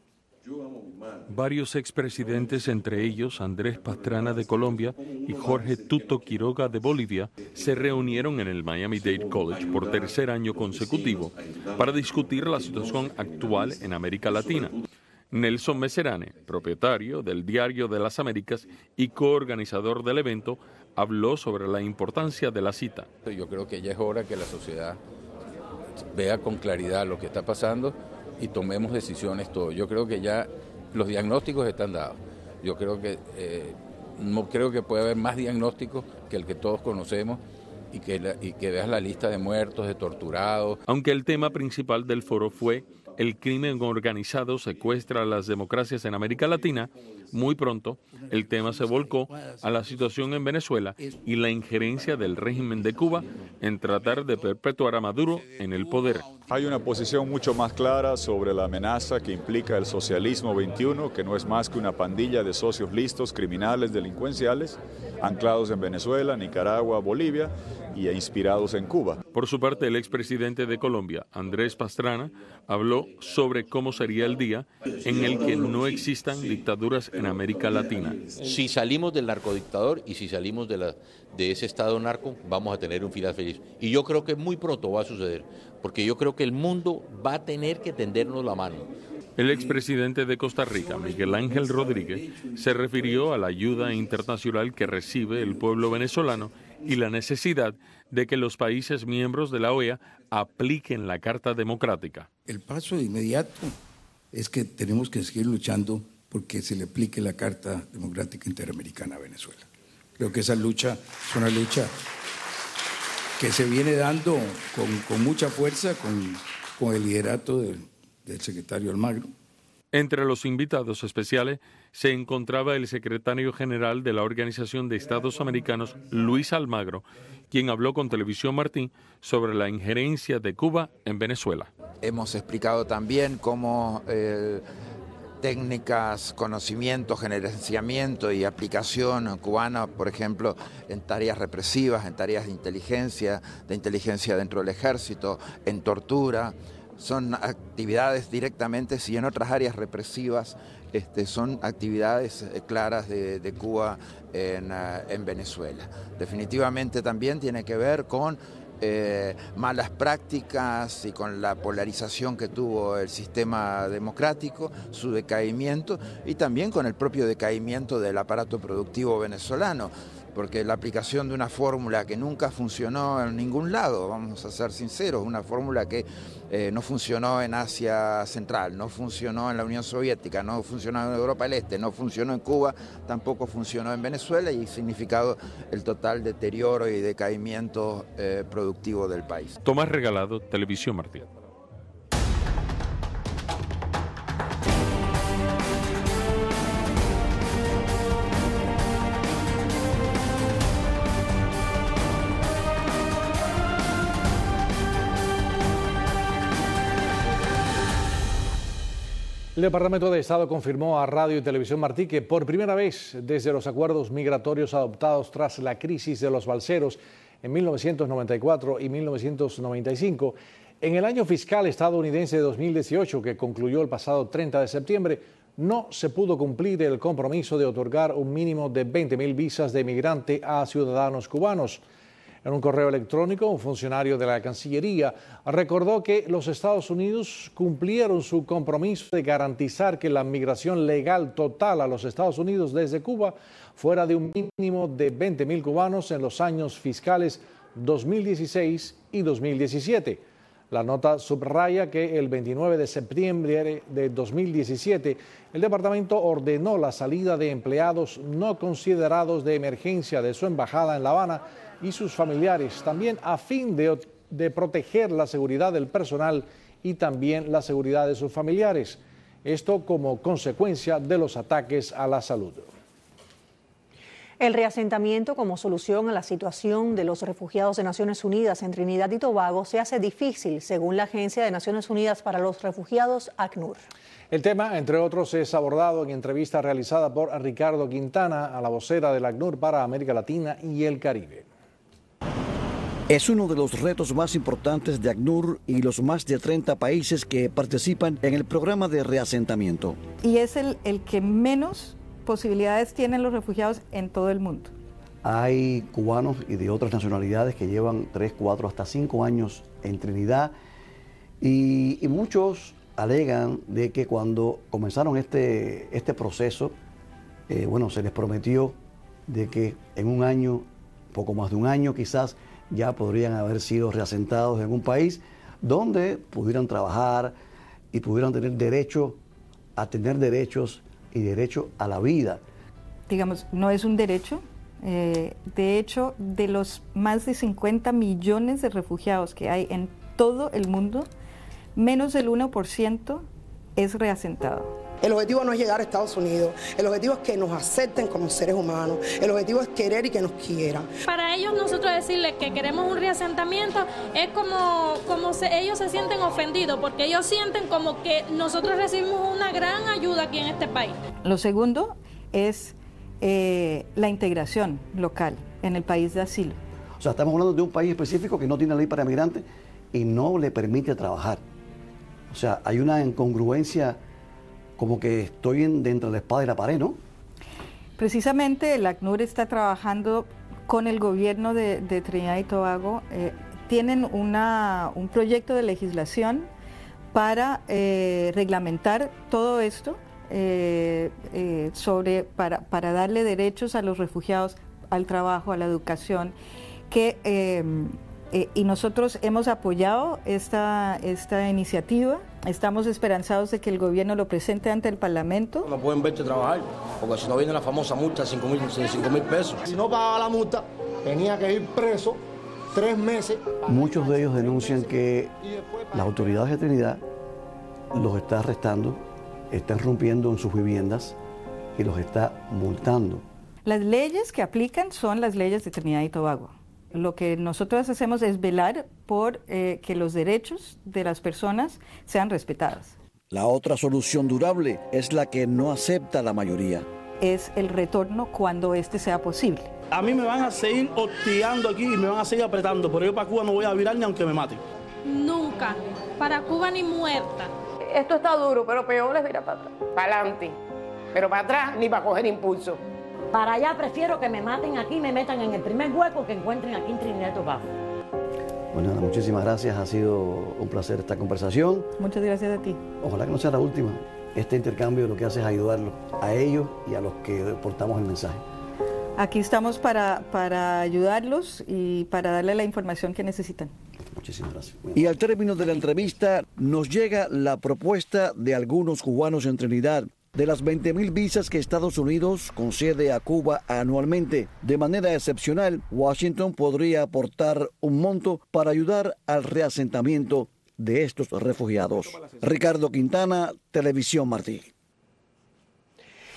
Varios expresidentes, entre ellos Andrés Pastrana de Colombia y Jorge Tuto Quiroga de Bolivia, se reunieron en el Miami-Dade College por tercer año consecutivo para discutir la situación actual en América Latina. Nelson Meserane, propietario del Diario de las Américas y coorganizador del evento, habló sobre la importancia de la cita. Yo creo que ya es hora que la sociedad vea con claridad lo que está pasando y tomemos decisiones todos. Yo creo que ya los diagnósticos están dados. Yo creo que no creo que pueda haber más diagnósticos que el que todos conocemos y que veas la lista de muertos, de torturados. Aunque el tema principal del foro fue el crimen organizado secuestra a las democracias en América Latina, muy pronto el tema se volcó a la situación en Venezuela y la injerencia del régimen de Cuba en tratar de perpetuar a Maduro en el poder. Hay una posición mucho más clara sobre la amenaza que implica el socialismo 21, que no es más que una pandilla de socios listos, criminales, delincuenciales, anclados en Venezuela, Nicaragua, Bolivia y inspirados en Cuba. Por su parte, el expresidente de Colombia, Andrés Pastrana, habló sobre cómo sería el día en el que no existan dictaduras en América Latina. Si salimos del narcodictador y si salimos de ese estado narco, vamos a tener un final feliz. Y yo creo que muy pronto va a suceder, porque yo creo que el mundo va a tener que tendernos la mano. El expresidente de Costa Rica, Miguel Ángel Rodríguez, se refirió a la ayuda internacional que recibe el pueblo venezolano y la necesidad de que los países miembros de la OEA apliquen la Carta Democrática. El paso inmediato es que tenemos que seguir luchando porque se le aplique la Carta Democrática Interamericana a Venezuela. Creo que esa lucha es una lucha que se viene dando con mucha fuerza, con el liderato del secretario Almagro. Entre los invitados especiales se encontraba el secretario general de la Organización de Estados Americanos, Luis Almagro, quien habló con Televisión Martín sobre la injerencia de Cuba en Venezuela. Hemos explicado también cómo técnicas, conocimiento, gerenciamiento y aplicación cubana, por ejemplo, en tareas represivas, en tareas de inteligencia dentro del ejército, en tortura, son actividades directamente, si en otras áreas represivas son actividades claras de Cuba en Venezuela. Definitivamente también tiene que ver con malas prácticas y con la polarización que tuvo el sistema democrático, su decaimiento y también con el propio decaimiento del aparato productivo venezolano, porque la aplicación de una fórmula que nunca funcionó en ningún lado, vamos a ser sinceros, una fórmula que no funcionó en Asia Central, no funcionó en la Unión Soviética, no funcionó en Europa del Este, no funcionó en Cuba, tampoco funcionó en Venezuela y ha significado el total deterioro y decaimiento productivo del país. Tomás Regalado, Televisión Martín. El Departamento de Estado confirmó a Radio y Televisión Martí que por primera vez desde los acuerdos migratorios adoptados tras la crisis de los balseros en 1994 y 1995, en el año fiscal estadounidense de 2018, que concluyó el pasado 30 de septiembre, no se pudo cumplir el compromiso de otorgar un mínimo de 20.000 visas de migrante a ciudadanos cubanos. En un correo electrónico, un funcionario de la Cancillería recordó que los Estados Unidos cumplieron su compromiso de garantizar que la migración legal total a los Estados Unidos desde Cuba fuera de un mínimo de 20.000 cubanos en los años fiscales 2016 y 2017. La nota subraya que el 29 de septiembre de 2017, el departamento ordenó la salida de empleados no considerados de emergencia de su embajada en La Habana y sus familiares, también a fin de proteger la seguridad del personal y también la seguridad de sus familiares. Esto como consecuencia de los ataques a la salud. El reasentamiento como solución a la situación de los refugiados de Naciones Unidas en Trinidad y Tobago se hace difícil, según la Agencia de Naciones Unidas para los Refugiados, ACNUR. El tema, entre otros, es abordado en entrevista realizada por Ricardo Quintana, a la vocera del ACNUR para América Latina y el Caribe. Es uno de los retos más importantes de ACNUR y los más de 30 países que participan en el programa de reasentamiento. Y es el que menos posibilidades tienen los refugiados en todo el mundo. Hay cubanos y de otras nacionalidades que llevan 3, 4, hasta 5 años en Trinidad y muchos alegan de que cuando comenzaron este proceso, se les prometió de que en un año, poco más de un año quizás, ya podrían haber sido reasentados en un país donde pudieran trabajar y pudieran tener derecho a tener derechos y derecho a la vida. Digamos, no es un derecho. De hecho, de los más de 50 millones de refugiados que hay en todo el mundo, menos del 1% es reasentado. El objetivo no es llegar a Estados Unidos, el objetivo es que nos acepten como seres humanos, el objetivo es querer y que nos quieran. Para ellos nosotros decirles que queremos un reasentamiento es como ellos se sienten ofendidos, porque ellos sienten como que nosotros recibimos una gran ayuda aquí en este país. Lo segundo es la integración local en el país de asilo. O sea, estamos hablando de un país específico que no tiene ley para migrantes y no le permite trabajar. O sea, hay una incongruencia, como que estoy dentro de la espada y la pared, ¿no? Precisamente el ACNUR está trabajando con el gobierno de Trinidad y Tobago. Tienen un proyecto de legislación para reglamentar todo esto, para darle derechos a los refugiados, al trabajo, a la educación, y nosotros hemos apoyado esta iniciativa. Estamos esperanzados de que el gobierno lo presente ante el Parlamento. No pueden verte trabajar, porque si no viene la famosa multa de 5.000 pesos. Si no pagaba la multa, tenía que ir preso 3 meses. Muchos de ellos denuncian que las autoridades de Trinidad los está arrestando, están rompiendo en sus viviendas y los está multando. Las leyes que aplican son las leyes de Trinidad y Tobago. Lo que nosotros hacemos es velar por que los derechos de las personas sean respetados. La otra solución durable es la que no acepta la mayoría. Es el retorno cuando este sea posible. A mí me van a seguir hostigando aquí y me van a seguir apretando, pero yo para Cuba no voy a virar ni aunque me maten. Nunca. Para Cuba ni muerta. Esto está duro, pero peor es mirar para atrás. Para adelante. Pero para atrás ni para coger impulso. Para allá prefiero que me maten aquí y me metan en el primer hueco que encuentren aquí en Trinidad y Tobago. Bueno, muchísimas gracias. Ha sido un placer esta conversación. Muchas gracias a ti. Ojalá que no sea la última. Este intercambio lo que hace es ayudarlos a ellos y a los que portamos el mensaje. Aquí estamos para ayudarlos y para darle la información que necesitan. Muchísimas gracias. Y al término de la entrevista nos llega la propuesta de algunos cubanos en Trinidad. De las 20.000 visas que Estados Unidos concede a Cuba anualmente, de manera excepcional, Washington podría aportar un monto para ayudar al reasentamiento de estos refugiados. Ricardo Quintana, Televisión Martí.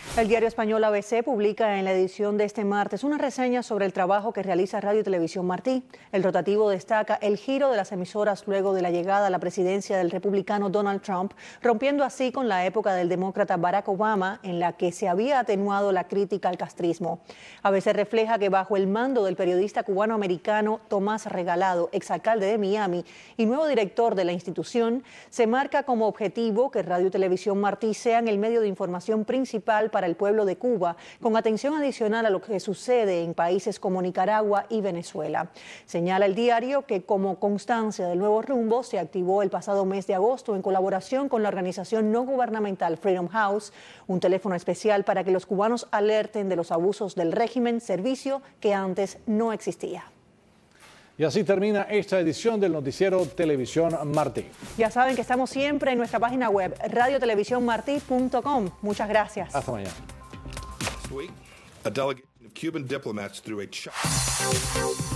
El diario español ABC publica en la edición de este martes una reseña sobre el trabajo que realiza Radio y Televisión Martí. El rotativo destaca el giro de las emisoras luego de la llegada a la presidencia del republicano Donald Trump, rompiendo así con la época del demócrata Barack Obama, en la que se había atenuado la crítica al castrismo. ABC refleja que bajo el mando del periodista cubano-americano Tomás Regalado, exalcalde de Miami y nuevo director de la institución, se marca como objetivo que Radio y Televisión Martí sean el medio de información principal para el pueblo de Cuba, con atención adicional a lo que sucede en países como Nicaragua y Venezuela. Señala el diario que como constancia del nuevo rumbo se activó el pasado mes de agosto en colaboración con la organización no gubernamental Freedom House, un teléfono especial para que los cubanos alerten de los abusos del régimen, servicio que antes no existía. Y así termina esta edición del noticiero Televisión Martí. Ya saben que estamos siempre en nuestra página web radiotelevisionmarti.com. Muchas gracias. Hasta mañana. A delegation of Cuban diplomats through a